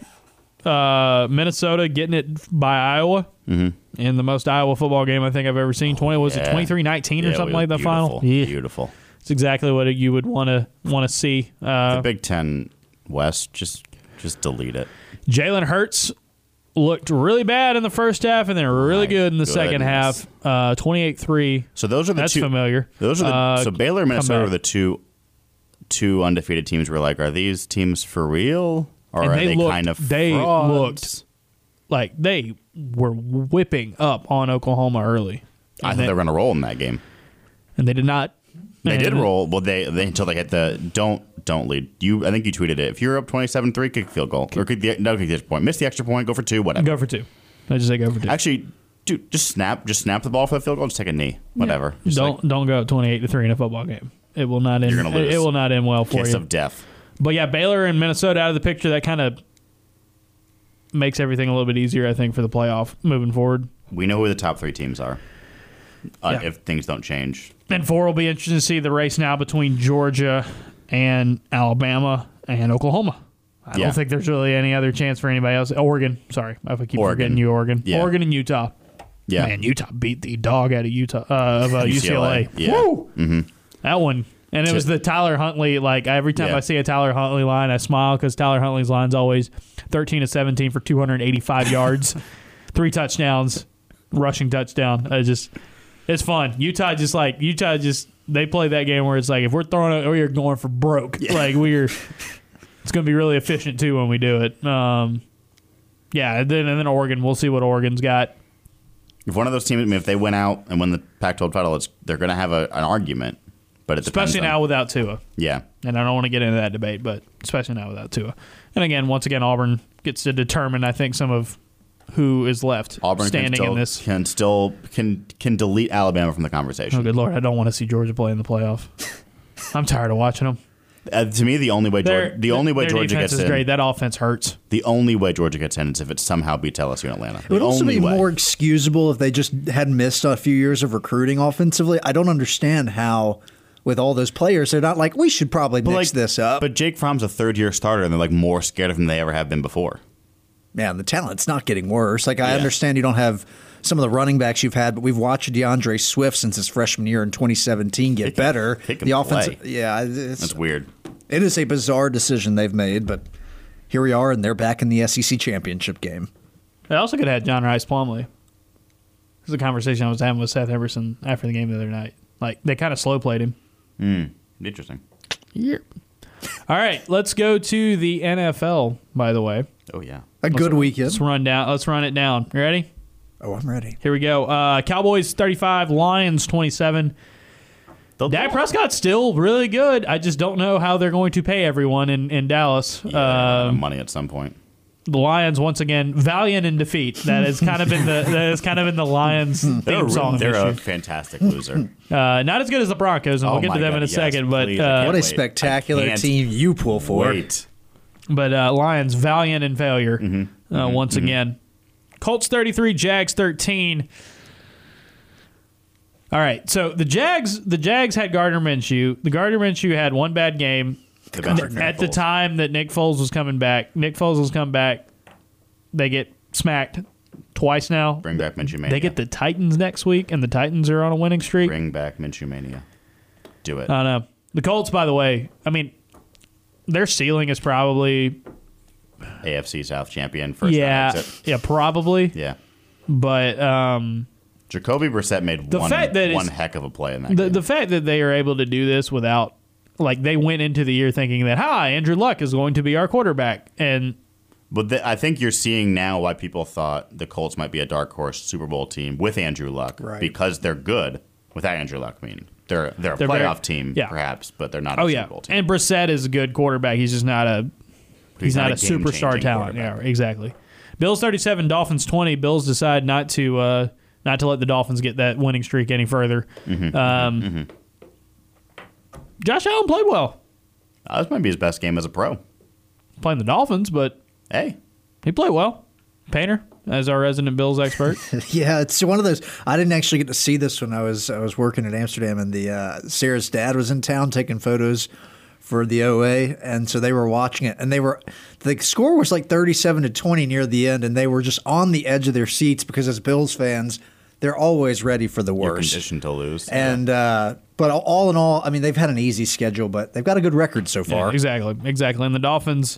Uh, Minnesota getting it by Iowa Mhm. in the most Iowa football game I think I've ever seen. Twenty was it Yeah. twenty-three nineteen or Yeah, something we- like the final? beautiful, Yeah, Beautiful. it's exactly what you would want to want to see. Uh, The Big Ten West, just just delete it. Jalen Hurts looked really bad in the first half and then really My good in the second goodness. half. Uh, twenty-eight three. So those are the That's two. familiar. Those are the Uh, so Baylor and Minnesota comeback. are the two two undefeated teams. We're like, are these teams for real, or And are they they, looked- kind of they frauds? looked like they were whipping up on Oklahoma early. I And thought they were going to roll in that game. and they did not. They did and- roll. Well, they, they until they hit the don't don't lead. You, I think you tweeted it. If you're up twenty-seven three, kick a field goal or kick the no kick the extra point. Miss the extra point. Go for two. Whatever. Go for two. I just say go for two. Actually, dude, just snap. Just snap the ball for the field goal. Just take a knee. Whatever. Just don't like don't go twenty-eight to three in a football game. It will not end. You're gonna lose. It will not end well for kiss you. of death. But yeah, Baylor and Minnesota out of the picture. That kind of makes everything a little bit easier, I think, for the playoff moving forward. We know who the top three teams are. Uh, Yeah. If things don't change. And four will be interesting to see the race now between Georgia and Alabama and Oklahoma. I Yeah. don't think there's really any other chance for anybody else. Oregon, sorry, if I keep Oregon. forgetting you, Oregon. Yeah. Oregon and Utah. Yeah. Man, Utah beat the dog out of Utah uh, of uh, U C L A. Yeah. Woo! Mm-hmm. That one. And it was the Tyler Huntley, like every time Yeah. I see a Tyler Huntley line, I smile because Tyler Huntley's line's always thirteen to seventeen for two hundred eighty-five yards, three touchdowns, rushing touchdown. I just, it's fun. Utah just like, Utah just, they play that game where it's like, if we're throwing it, we're going for broke. Yeah. Like we're, it's going to be really efficient too when we do it. Um, yeah, and then, and then Oregon, we'll see what Oregon's got. If one of those teams, I mean, if they win out and win the Pac twelve title, it's, they're going to have a, an argument. But it depends Especially on- now without Tua. Yeah. And I don't want to get into that debate, but especially now without Tua. And again, once again, Auburn gets to determine, I think, some of who is left Auburn standing can still, in this. Can still can can delete Alabama from the conversation. Oh, good Lord. I don't want to see Georgia play in the playoff. I'm tired of watching them. Uh, to me, the only way Their, Georgia, the only way their Georgia defense gets is in, great. That offense hurts. the only way Georgia gets in is if it somehow beats L S U in Atlanta. It would the also only be way. more excusable if they just had missed a few years of recruiting offensively. I don't understand how, with all those players, they're not like, we should probably But mix like- this up. But Jake Fromm's a third year starter, and they're like more scared of him than they ever have been before. Man, the talent's not getting worse. Like, I Yeah. understand you don't have some of the running backs you've had, but we've watched DeAndre Swift since his freshman year in twenty seventeen get He can- better. he can the offense, play. yeah, it's, That's weird. it is a bizarre decision they've made, but here we are, and they're back in the S E C championship game. They also could have had John Rice Plumlee. This is a conversation I was having with Seth Emerson after the game the other night. Like, they kind of slow played him. Mm, interesting. Yep. All right, let's go to the N F L, by the way. Oh, yeah. A good weekend. Let's run down. Let's run it down. You ready? Oh, I'm ready. Here we go. Uh, Cowboys thirty-five, Lions twenty-seven. Dak Prescott's still really good. I just don't know how they're going to pay everyone in, in Dallas. Yeah, they're gonna run out of Um, money at some point. the Lions, once again, valiant in defeat. That has kind of been the that has kind of been the Lions They're, theme a, song they're this a year. fantastic loser. Uh, not as good as the Broncos, and Oh we'll get my to them God, in a yes, second. But please, I uh, can't What a wait. spectacular I can't team you pull for. Wait. But uh, Lions valiant in failure Mm-hmm. uh, once again. Colts thirty-three, Jags thirteen. All right, so the Jags the Jags had Gardner Minshew. The Gardner Minshew had one bad game The bench of at the Foles. time that Nick Foles was coming back. Nick Foles was coming back. They get smacked twice now. Bring back Minshew Mania. They get the Titans next week, and the Titans are on a winning streak. Bring back Minshew Mania. Do it. I know. The Colts, by the way, I mean, their ceiling is probably A F C South champion first yeah, round exit. yeah, probably. Yeah. But um, Jacoby Brissett made The one, fact that one it's- heck of a play in that the game. the fact that they are able to do this without, like, they went into the year thinking that, hi, Andrew Luck is going to be our quarterback, and But the, I think you're seeing now why people thought the Colts might be a dark horse Super Bowl team with Andrew Luck, Right. because they're good without Andrew Luck. I mean, they're they're a They're playoff very- team, yeah. perhaps, but they're not a oh Super yeah, Bowl team. and Brissett is a good quarterback. He's just not a he's, He's not, not a a superstar game-changing talent. Yeah, quarterback. exactly. Bills thirty-seven, Dolphins twenty. Bills decide not to uh, not to let the Dolphins get that winning streak any further. Mm-hmm, um, mm-hmm. Josh Allen played well Uh, this might be his best game as a pro. playing the Dolphins, but Hey, he played well. Painter, as our resident Bills expert. Yeah, it's one of those. I didn't actually get to see this when I was I was working in Amsterdam, and the uh, Sarah's dad was in town taking photos for the O A, and so they were watching it, and they were the score was like thirty-seven to twenty near the end, and they were just on the edge of their seats because as Bills fans, they're always ready for the you're worst. conditioned to lose. And uh, but all in all, I mean, they've had an easy schedule, but they've got a good record so far. Yeah, exactly, exactly. And the Dolphins,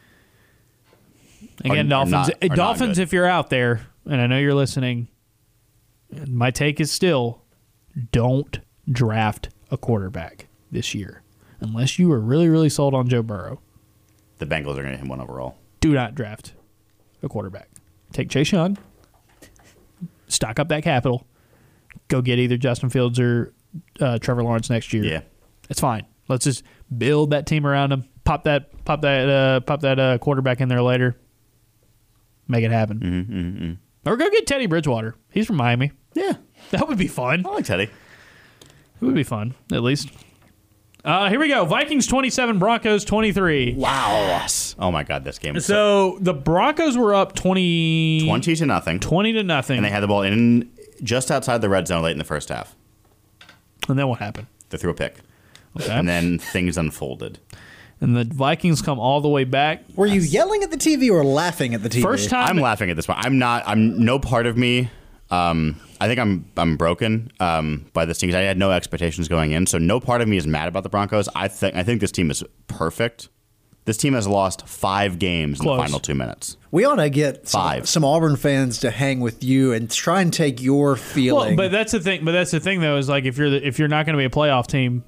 again, Are- are Dolphins, not- eh, are not Dolphins. good. If you're out there, and I know you're listening, my take is still, don't draft a quarterback this year unless you are really, really sold on Joe Burrow. the Bengals are going to hit him one overall. Do not draft a quarterback. Take Chase Young, stock up that capital, go get either Justin Fields or uh, Trevor Lawrence next year. Yeah. It's fine. Let's just build that team around him. Pop that, pop that, uh, pop that uh, quarterback in there later. Make it happen. Mm-hmm, mm-hmm. Or go get Teddy Bridgewater. He's from Miami. Yeah, That would be fun. I like Teddy. It would be fun, at least. Uh, here we go. Vikings twenty-seven, Broncos twenty-three. Wow. Oh my God, this game was So the Broncos were up twenty, twenty to nothing, twenty to nothing. and they had the ball in just outside the red zone late in the first half. And then what happened? They threw a pick, Okay. and then things unfolded. And the Vikings come all the way back. Were you yelling at the T V or laughing at the T V? First time. I'm laughing at this one. I'm not. I'm no part of me. Um, I think I'm I'm broken um, by this team. 'Cause I had no expectations going in, so no part of me is mad about the Broncos. I think I think this team is perfect. This team has lost five games Close. in the final two minutes. We ought to get some, Five. some Auburn fans to hang with you and try and take your feeling. Well, but that's the thing. But that's the thing, though, is like if you're the, if you're not going to be a playoff team,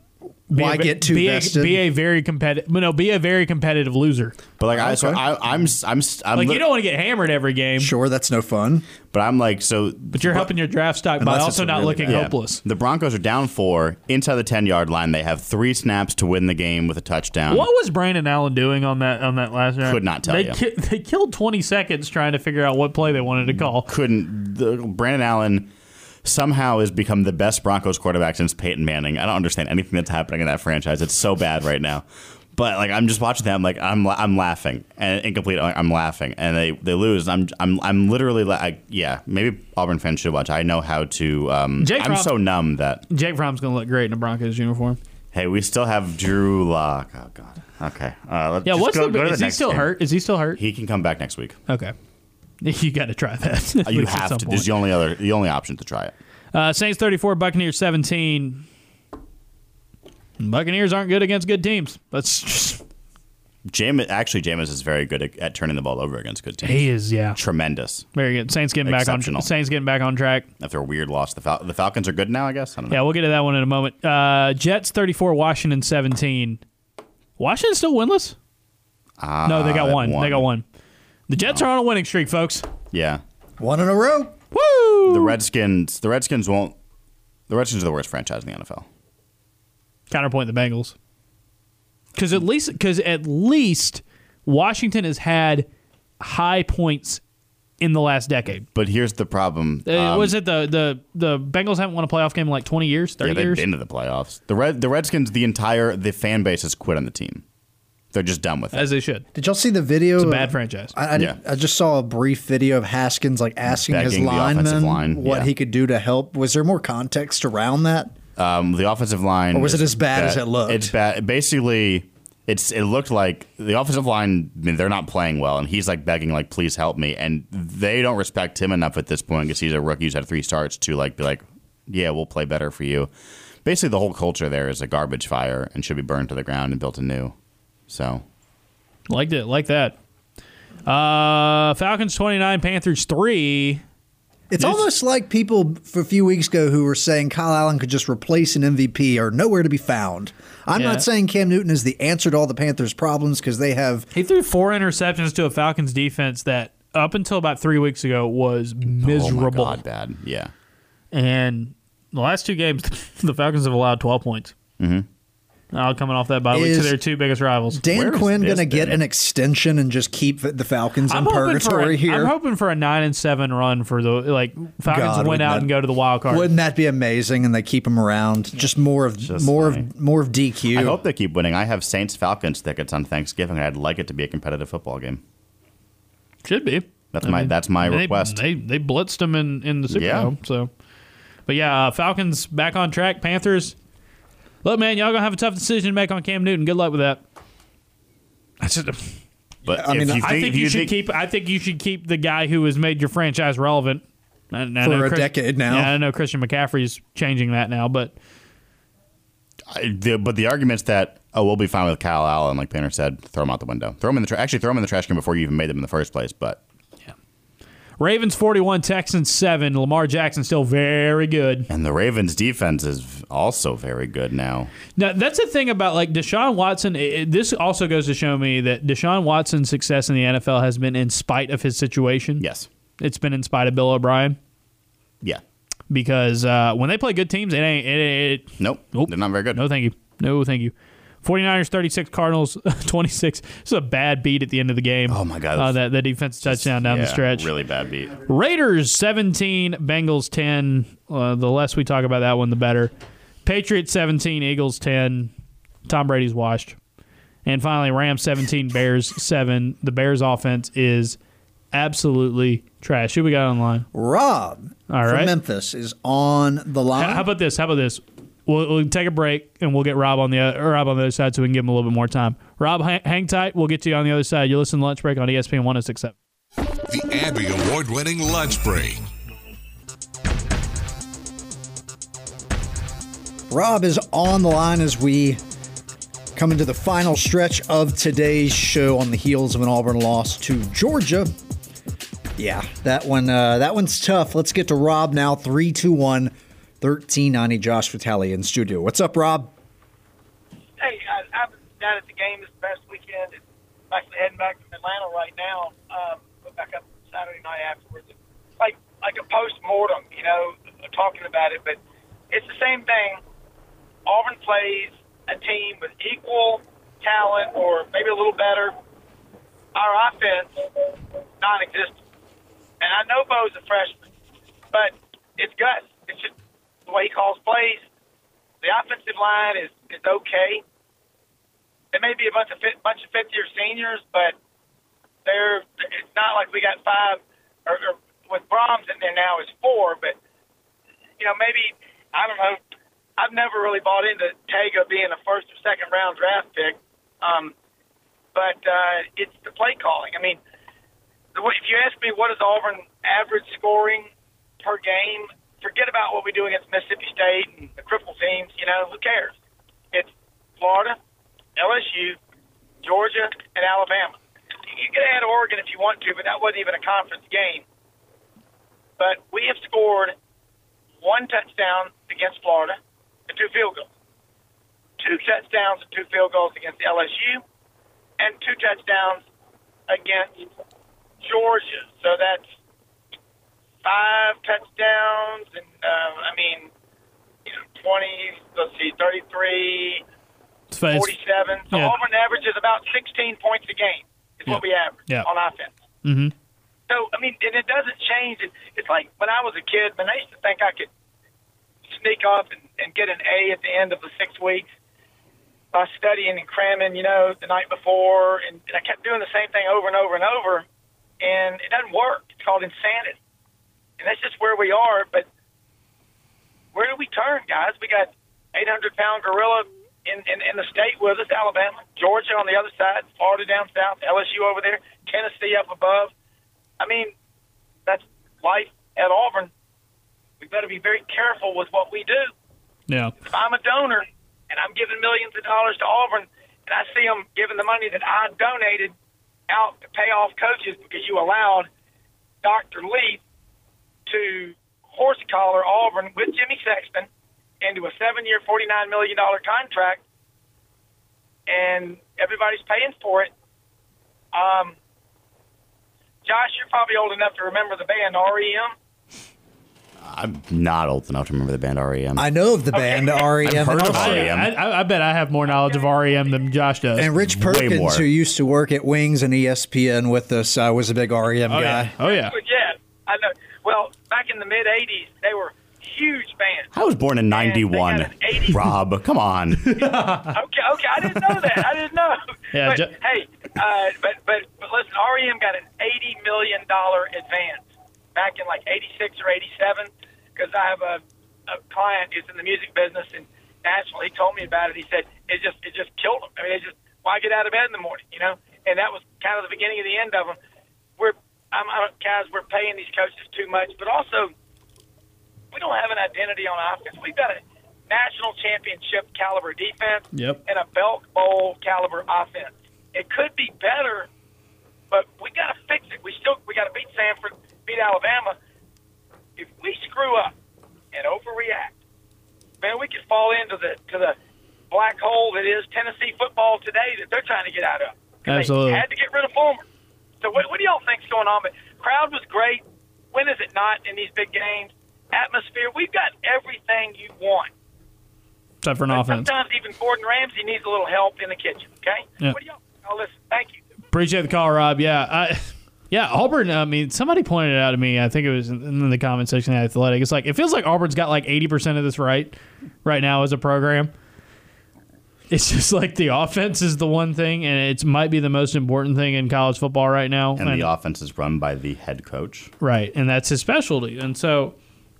be Why a, get too be vested? A, be a very competitive. No, be a very competitive loser. But like I, so Okay. I, I'm, I'm, I'm, Like li- you don't want to get hammered every game, Sure, that's no fun. but I'm like so. but you're helping your draft stock by Unless also it's a not really looking bad- hopeless. The Broncos are down four inside the ten yard line. They have three snaps to win the game with a touchdown. What was Brandon Allen doing on that on that last round? Could not tell they you. Ki- they killed twenty seconds trying to figure out what play they wanted to call. Couldn't. The, Brandon Allen somehow has become the best Broncos quarterback since Peyton Manning. I don't understand anything that's happening in that franchise. It's so bad right now. But like I'm just watching them, like I'm I'm laughing and incomplete. I'm laughing, and they, they lose. I'm I'm I'm literally like yeah. Maybe Auburn fans should watch. I know how to. Um, Jake I'm Fromm- so numb that Jake Fromm's going to look great in a Broncos uniform. hey, we still have Drew Lock. Oh god. Okay. Uh, let's Yeah, just what's go, the, go to the is he next still game. hurt? Is he still hurt? He can come back next week. Okay, you got to try that. at You least at have some to. point. This is the only other the only option to try it. Uh, Saints thirty-four, Buccaneers seventeen. Buccaneers aren't good against good teams. That's just, Jameis, actually, Jameis is very good at, at turning the ball over against good teams. he is, yeah, Tremendous. very good. Saints getting back on. Exceptional. Saints getting back on track. After a weird loss, the, Fal- the Falcons are good now, I guess. I don't know. Yeah, we'll get to that one in a moment. Uh, Jets thirty-four, Washington seventeen. Washington still winless? Uh, No, they got one. one. They got one. The Jets are on a winning streak, folks. Yeah. One in a row. Woo! The Redskins. The Redskins won't. The Redskins are the worst franchise in the N F L. Counterpoint the Bengals. Because at least, because at least Washington has had high points in the last decade. But here's the problem. Uh, Um, was it the, the the Bengals haven't won a playoff game in like twenty years, thirty yeah, they've years? been to the playoffs. The Red, the Redskins, the entire the fan base has quit on the team. They're just done with it. As they should. Did y'all see the video? It's a of- bad franchise. I, I, Yeah. I just saw a brief video of Haskins like asking his Begging the offensive lineman line, what yeah. he could do to help. Was there more context around that? Um, the offensive line, Or was it is as bad as bad. it looked? It's bad. Basically, it's it looked like the offensive line. I mean, they're not playing well, and he's like begging, like, "Please help me." And they don't respect him enough at this point because he's a rookie who's had three starts to like be like, "Yeah, we'll play better for you." Basically, the whole culture there is a garbage fire and should be burned to the ground and built anew. So, Liked it, like that. Uh, Falcons twenty-nine, Panthers three. It's This- almost like people for a few weeks ago who were saying Kyle Allen could just replace an M V P or nowhere to be found. I'm Yeah. not saying Cam Newton is the answer to all the Panthers' problems because they have He threw four interceptions to a Falcons defense that up until about three weeks ago was miserable. oh my god, bad. Yeah, And the last two games, the Falcons have allowed twelve points. Mm-hmm. Uh, coming off that bye week to Is their two biggest rivals. Dan Where is Quinn this going to get been? an extension and just keep the Falcons in I'm hoping, for purgatory a, here? I'm hoping for a nine and seven run for the like Falcons God, win wouldn't out that- and go to the wild card. Wouldn't that be amazing? And they keep him around. Just more of Just more funny. of more of D Q. I hope they keep winning. I have Saints Falcons tickets on Thanksgiving. I'd like it to be a competitive football game. Should be. That's I my mean, that's my they, request. They they blitzed them in in the Yeah. Superdome. So, but yeah, uh, Falcons back on track. Panthers. Look, man, y'all gonna have a tough decision to make on Cam Newton. Good luck with that. That's just, But I if mean, you think, I think if you, you should think, keep. I think you should keep the guy who has made your franchise relevant I, I For know a Chris- decade now. Yeah, I know Christian McCaffrey's changing that now, but I- the, but the arguments that oh we'll be fine with Kyle Allen, like Painter said, throw him out the window. Throw him in the tra- actually throw him in the trash can before you even made them in the first place. But Ravens forty-one, Texans seven. Lamar Jackson still very good. and the Ravens defense is also very good now. Now, that's the thing about like Deshaun Watson. It, it- this also goes to show me that Deshaun Watson's success in the N F L has been in spite of his situation. Yes. It's been in spite of Bill O'Brien Yeah. because uh, when they play good teams, it ain't. It, it, it, Nope. Nope. They're not very good. no, thank you. No, thank you. 49ers thirty-six, Cardinals twenty-six. This is a bad beat at the end of the game. Oh, my God. Uh, that that defense touchdown down Yeah, the stretch. Really bad beat. Raiders seventeen, Bengals ten. Uh, the less we talk about that one, the better. Patriots seventeen, Eagles ten. Tom Brady's washed. And finally, Rams seventeen, Bears seven. The Bears offense is absolutely trash. Who we got on the line? Rob All from right. Memphis is on the line. How how about this? How about this? We'll, we'll take a break and we'll get Rob on the other, or Rob on the other side so we can give him a little bit more time. Rob, hang, hang tight. We'll get to you on the other side. You listen to Lunch Break on E S P N one oh six point seven. The Abby Award-winning Lunch Break. Rob is on the line as we come into the final stretch of today's show on the heels of an Auburn loss to Georgia. Yeah, that one uh, that one's tough. Let's get to Rob now. three two one, thirteen ninety. Josh Vitale in studio. What's up, Rob? I was down at the game this past weekend. And I'm actually heading back from Atlanta right now. Um, go back up Saturday night afterwards. Like like a post-mortem, you know, talking about it. But it's the same thing. Auburn plays a team with equal talent or maybe a little better. Our offense, non-existent. And I know Bo's a freshman, but it's Gus. It's just the way he calls plays. The offensive line is, is okay. There may be a bunch of fit, bunch of fifth-year seniors, but they're it's not like we got five, or, or with Brahms in there now is four, but, you know, maybe, I don't know, I've never really bought into Tega being a first or second round draft pick, um, but uh, it's the play calling. I mean, the way, if you ask me what is Auburn average scoring per game, forget about what we do against Mississippi State and the cripple teams. You know, who cares? It's Florida, L S U, Georgia, and Alabama. You can add Oregon if you want to, but that wasn't even a conference game. But we have scored one touchdown against Florida and two field goals. Two touchdowns and two field goals against L S U, and two touchdowns against Georgia. So that's five touchdowns, and uh, I mean, you know, twenty. Let's see, thirty-three, forty-seven. So yeah. Auburn averages about sixteen points a game. Is Yeah. what we average Yeah. on offense. Mm-hmm. So I mean, and it doesn't change. It, it's like when I was a kid, man. I used to think I could sneak off and, and get an A at the end of the six weeks by studying and cramming, you know, the night before, and, and I kept doing the same thing over and over and over, and it doesn't work. It's called insanity. And that's just where we are. But where do we turn, guys? We got eight hundred pound gorilla in, in, in the state with us, Alabama, Georgia on the other side, Florida down south, L S U over there, Tennessee up above. I mean, that's life at Auburn. We better be very careful with what we do. Yeah. If I'm a donor and I'm giving millions of dollars to Auburn and I see them giving the money that I donated out to pay off coaches because you allowed Doctor Leaf to horse collar Auburn with Jimmy Sexton into a seven-year, forty-nine million dollars contract, and everybody's paying for it. Um, Josh, you're probably old enough to remember the band R E M. I'm not old enough to remember the band R E M. I know of the band R E M. I've heard and of also- R E M. I, I, I bet I have more knowledge of R E M than Josh does. And Rich Way more. Perkins, who used to work at Wings and E S P N with us, uh, was a big R E M oh, guy. yeah. Oh, yeah. But yeah, I know. Well, back in the mid eighties, they were huge bands. I was born in ninety-one. And they had an eighty Rob, come on. Okay, okay, I didn't know that. I didn't know. Yeah, but ju- hey, uh, but but but listen, R E M got an eighty million dollar advance back in like eighty-six or eighty-seven because I have a, a client who's in the music business in Nashville. He told me about it. He said it just it just killed him. I mean, it just why get out of bed in the morning, you know? And that was kind of the beginning of the end of them. We're I'm, I'm guys, we're paying these coaches too much, but also we don't have an identity on offense. We've got a national championship caliber defense Yep. and a Belk Bowl caliber offense. It could be better, but we got to fix it. We still we got to beat Samford, beat Alabama. If we screw up and overreact, man, we could fall into the to the black hole that is Tennessee football today that they're trying to get out of. 'Cause Absolutely. They had to get rid of Fulmer. So what, what do y'all think's going on? But crowd was great. When is it not in these big games? Atmosphere. We've got everything you want. Except for an But offense. sometimes even Gordon Ramsay needs a little help in the kitchen. Okay. Yeah. What do y'all? Oh, listen. Thank you. Appreciate the call, Rob. Yeah, I, yeah. Auburn. I mean, somebody pointed it out to me. I think it was in, in the comment section of the Athletic. It's like it feels like Auburn's got like eighty percent of this right, right now as a program. It's just like the offense is the one thing, and it might be the most important thing in college football right now. And, and the offense is run by the head coach. Right, and that's his specialty. And so,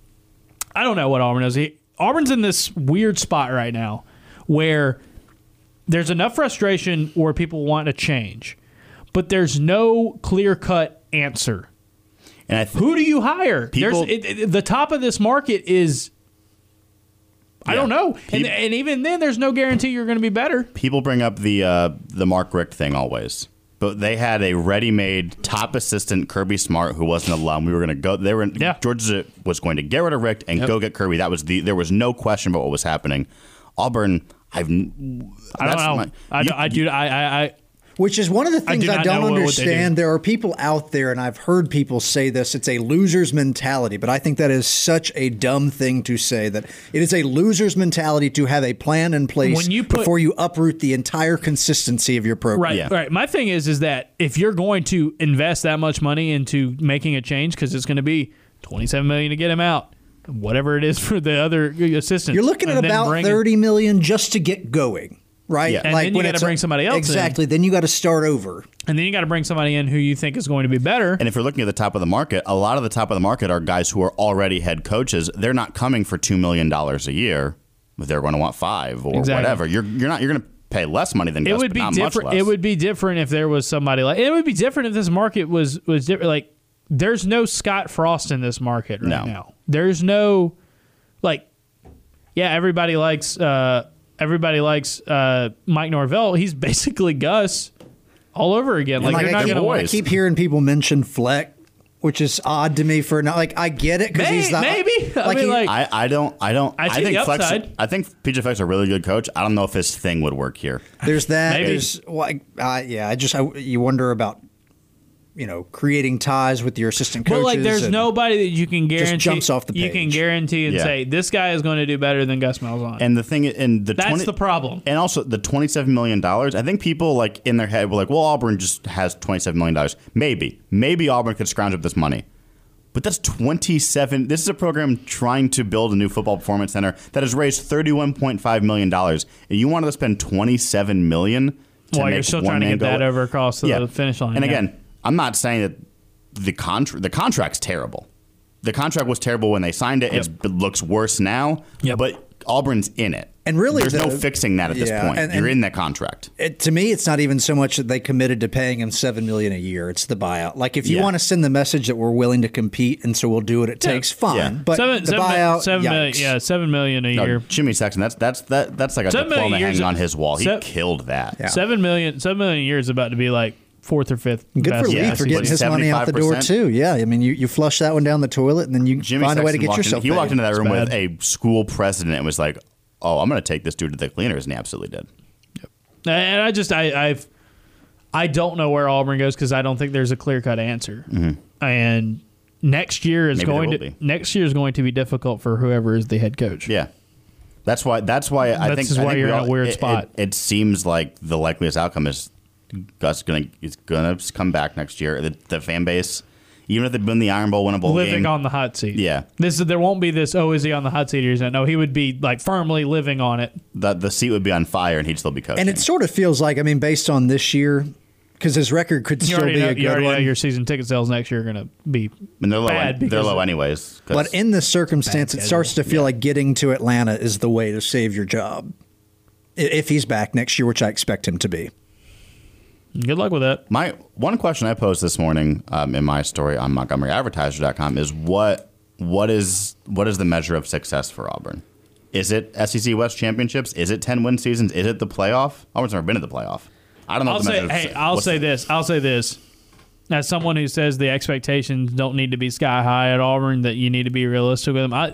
I don't know what Auburn is. He, Auburn's in this weird spot right now where there's enough frustration where people want to change, but there's no clear-cut answer. And I th- Who do you hire? People- There's, it, it, the top of this market is, I Yeah. don't know. And, Peop- and even then, there's no guarantee you're going to be better. People bring up the uh, the Mark Richt thing always, but they had a ready-made top assistant, Kirby Smart, who wasn't an alum. We were going to go. They were Yeah. Georgia was going to get rid of Richt and Yep. go get Kirby. That was the. There was no question about what was happening. Auburn, I've. I don't know. My, I, you, I do. I, I, I Which is one of the things I, do I, not don't know what- what they understand. do. There are people out there, and I've heard people say this, it's a loser's mentality, but I think that is such a dumb thing to say, that it is a loser's mentality to have a plan in place When you put- before you uproot the entire consistency of your program. Right, Yeah. right. My thing is, is that if you're going to invest that much money into making a change, because it's going to be twenty-seven million dollars to get him out, whatever it is for the other assistants, You're looking at and then about bring- thirty million dollars just to get going. Right, Yeah. And then you when gotta it's a- bring somebody else in. Exactly. Then you got to start over. and then you got to bring somebody in who you think is going to be better. And if you're looking at the top of the market, a lot of the top of the market are guys who are already head coaches. They're not coming for two million dollars a year, but they're going to want five or Exactly. whatever. You're you're not you're going to pay less money than It Gus, would but be not different. much less. It would be different if there was somebody like. It would be different if this market was was different. Like, there's no Scott Frost in this market right No. now. There's no, like, yeah, everybody likes uh, everybody likes uh, Mike Norvell. He's basically Gus all over again. Like, Like, you're I, not keep, going I to keep hearing people mention Fleck, which is odd to me. For not like I get it because May- he's not maybe. I mean, he- like- I, I don't I don't I see think the Flex, upside. I think P J Fleck's a really good coach. I don't know if his thing would work here. There's that. Maybe. There's well, I, uh, yeah. I just I, you wonder about you know creating ties with your assistant coaches. But like, there's and nobody that you can guarantee jumps off the You can page. guarantee and Yeah. say this guy is going to do better than Gus Malzahn. And the thing and the That's twenty the problem. And also the twenty-seven million dollars. I think people like in their head were like, well, Auburn just has twenty-seven million dollars. Maybe. Maybe Auburn could scrounge up this money. But that's twenty-seven. This is a program trying to build a new football performance center that has raised thirty-one point five million dollars. And you wanted to spend twenty-seven million dollars to While make you're still one trying to man get that go- over across the Yeah. finish line. And yeah. again, I'm not saying that the contract the contract's terrible. The contract was terrible when they signed it. Yep. It's, it looks worse now. Yep. But Auburn's in it. And really, there's no the- fixing that at this yeah, point. and- You're and- in that contract. It, to me, it's not even so much that they committed to paying him seven million dollars a year. It's the buyout. Like if you Yeah. want to send the message that we're willing to compete and so we'll do what it Yeah. takes, fine. Yeah. But seven, the seven, buyout, seven million, yikes. yeah, seven million a No, year. Jimmy Sexton, that's that's that that's like a Seven million diploma years hanging of- on his wall. He se- killed that. Yeah. Seven million, seven million a year is about to be like fourth or fifth. Good best for Yeah, Lee for he's getting his money out the door seventy-five too. Yeah, I mean, you, you flush that one down the toilet and then you Jimmy find a way to Sexton get walked in- yourself. he walked paid. into that room with bad. a school president and was like, "Oh, I'm going to take this dude to the cleaners," and he absolutely did. And I just, I, I've, I don't know where Auburn goes because I don't think there's a clear cut answer. And next year is Mm-hmm. Maybe there going will to be. next year is going to be difficult for whoever is the head coach. Yeah. That's why. That's why I That's think. I why think you're we in a all- weird it- spot. It, it seems like the likeliest outcome is Gus gonna is gonna come back next year. The, the fan base, even if they win the Iron Bowl, win a bowl living game, on the hot seat. Yeah. This is there won't be this. Oh, is he on the hot seat or is he? No, he would be like firmly living on it. the the seat would be on fire, and he'd still be coaching. And it sort of feels like, I mean, based on this year, because his record could You still already be know, a you good already know one. your season ticket sales next year are going to be and they're low. bad an- they're because- low anyways. 'cause- But in this circumstance, Bad it starts to schedule. feel like getting to Atlanta is the way to save your job. I- If he's back next year, which I expect him to be. Good luck with that. My one question I posed this morning um, in my story on Montgomery Advertiser dot com is what what is what is the measure of success for Auburn? Is it S E C West championships? Is it ten win seasons? Is it the playoff? Auburn's never been to the playoff. I don't know. I'll what the say, measure of hey, success- I'll what's say the- this. I'll say this. As someone who says the expectations don't need to be sky high at Auburn, that you need to be realistic with them. I,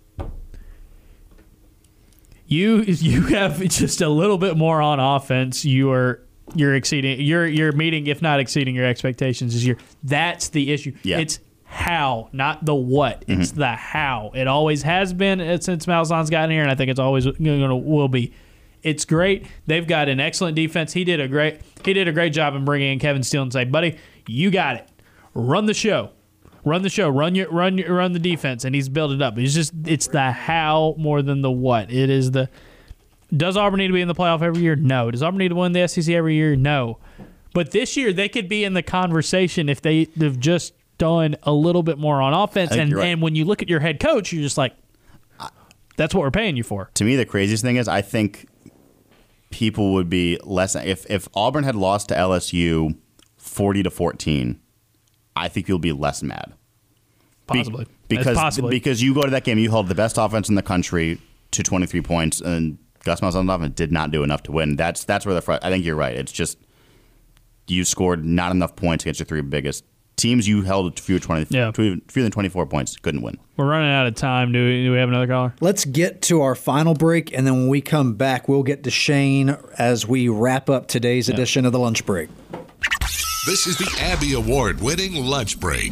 you you have just a little bit more on offense. You are you're exceeding you're you're meeting, if not exceeding, your expectations this year. That's the issue. Yeah. It's how, not the what. It's the how. It always has been uh, since Malzahn's gotten here, and I think it's always going to will be. It's great. They've got an excellent defense. He did a great he did a great job in bringing in Kevin Steele and say, buddy, you got it. Run the show. Run the show. Run your run your, run the defense, and he's built it up. It's just it's the how more than the what. It is the does Auburn need to be in the playoff every year? No. Does Auburn need to win the S E C every year? No. But this year they could be in the conversation if they, they've just done a little bit more on offense. I think And you're right. and when you look at your head coach, you're just like, that's what we're paying you for. To me, the craziest thing is I think people would be less if if Auburn had lost to L S U forty to fourteen. I think you'll be less mad. Be- Possibly. because That's possibly. because you go to that game, you hold the best offense in the country to twenty-three points, and Gus Malzahn's offense did not do enough to win. That's that's where the fr- I think you're right. It's just you scored not enough points against your three biggest teams you held to fewer, twenty, Yeah. fewer than twenty-four points couldn't win. We're running out of time. Do we, do we have another caller? Let's get to our final break, and then when we come back, we'll get to Shane as we wrap up today's yeah. edition of the Lunch Break. This is the Abby Award-winning Lunch Break.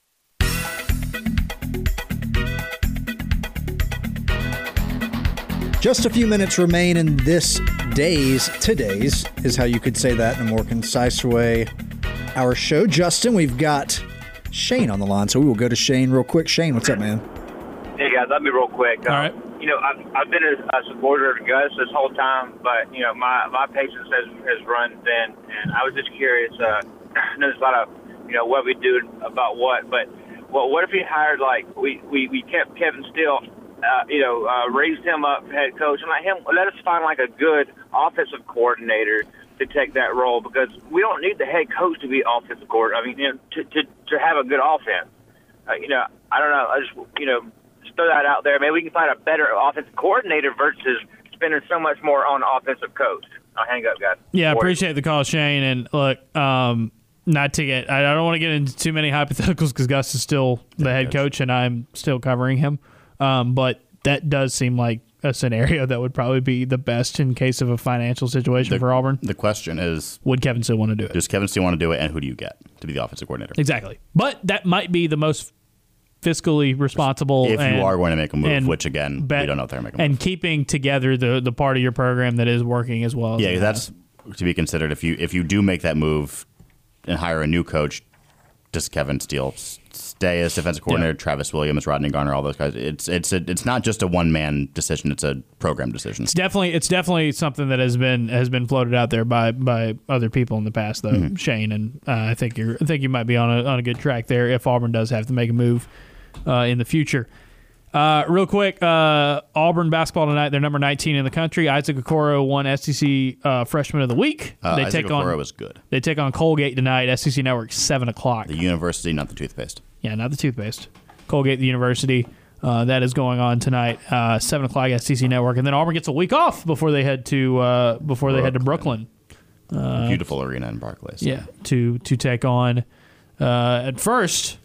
Just a few minutes remain in this day's, today's, is how you could say that in a more concise way, our show. Justin, we've got Shane on the line, so we will go to Shane real quick. Shane, what's up, man? Hey, guys, I'll be real quick. All uh, right. You know, I've, I've been a, a supporter of Gus this whole time, but, you know, my, my patience has, has run thin, and I was just curious. Uh, I know there's a lot of, you know, what we do about what, but well, what if we hired, like, we, we, we kept Kevin Steele, uh, you know, uh, raised him up head coach, and let him, let us find, like, a good offensive coordinator to take that role, because we don't need the head coach to be offensive coordinator. I mean, you know, to, to, to have a good offense. Uh, you know, I don't know. I just, you know, just throw that out there. Maybe we can find a better offensive coordinator versus spending so much more on offensive coach. I'll hang up, guys. Yeah, I appreciate the call, Shane. And look, um, not to get, I don't want to get into too many hypotheticals because Gus is still the head coach and I'm still covering him. Um, but that does seem like a scenario that would probably be the best in case of a financial situation the, for Auburn. The question is, would Kevin still want to do it? Does Kevin still want to do it, and who do you get to be the offensive coordinator? Exactly. But that might be the most fiscally responsible. If and, you are going to make a move, which again, bet, we don't know if they're making a move. And keeping together the, the part of your program that is working as well. As yeah, that's to be considered. If you if you do make that move and hire a new coach, does Kevin Steele stay as defensive coordinator? Yeah. Travis Williams, Rodney Garner, all those guys. It's it's a, it's not just a one man decision. It's a program decision. It's definitely it's definitely something that has been has been floated out there by, by other people in the past, though, mm-hmm. Shane. And uh, I think you're I think you might be on a on a good track there if Auburn does have to make a move uh, in the future. Uh, real quick, uh, Auburn basketball tonight. They're number nineteen in the country. Isaac Okoro won S E C uh, Freshman of the Week. Uh, they Isaac take Okoro on, was good. They take on Colgate tonight. S E C Network seven o'clock. The University, not the toothpaste. Yeah, not the toothpaste. Colgate, the University. Uh, that is going on tonight. Uh, seven o'clock S E C Network, and then Auburn gets a week off before they head to uh, before Brooklyn. they head to Brooklyn. Uh, Beautiful arena in Barclays. Yeah, to to take on. Uh, at first,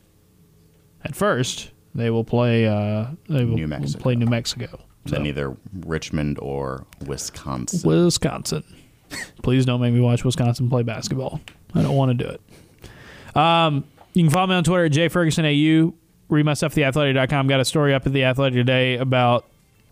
at first. They will play. Uh, they will New Mexico. play New Mexico. So. Then either Richmond or Wisconsin. Wisconsin. Please don't make me watch Wisconsin play basketball. I don't want to do it. Um, you can follow me on Twitter at J Ferguson A U. Read my stuff at the athletic dot com. Got a story up at The Athletic today about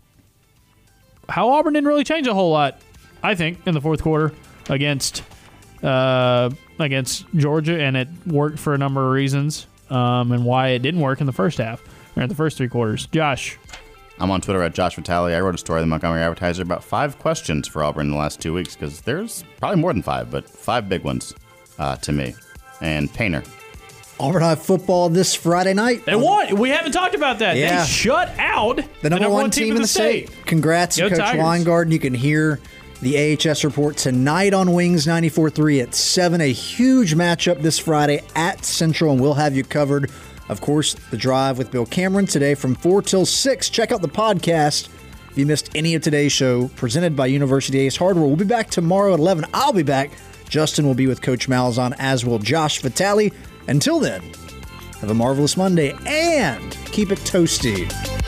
how Auburn didn't really change a whole lot, I think, in the fourth quarter against uh, against Georgia, and it worked for a number of reasons, um, and why it didn't work in the first half. Or in the first three quarters. Josh. I'm on Twitter at Josh Vitale. I wrote a story in the Montgomery Advertiser about five questions for Auburn in the last two weeks because there's probably more than five, but five big ones uh, to me. And Painter. Auburn High football this Friday night. They won. We haven't talked about that. Yeah. They shut out the, the number, number one, one team, team in the state. state. Congrats to Coach Tigers. Weingarten. You can hear the A H S report tonight on Wings ninety-four point three at seven. A huge matchup this Friday at Central, and we'll have you covered. Of course, The Drive with Bill Cameron today from four till six. Check out the podcast if you missed any of today's show, presented by University Ace Hardware. We'll be back tomorrow at eleven. I'll be back. Justin will be with Coach Malzahn, as will Josh Vitale. Until then, have a marvelous Monday and keep it toasty.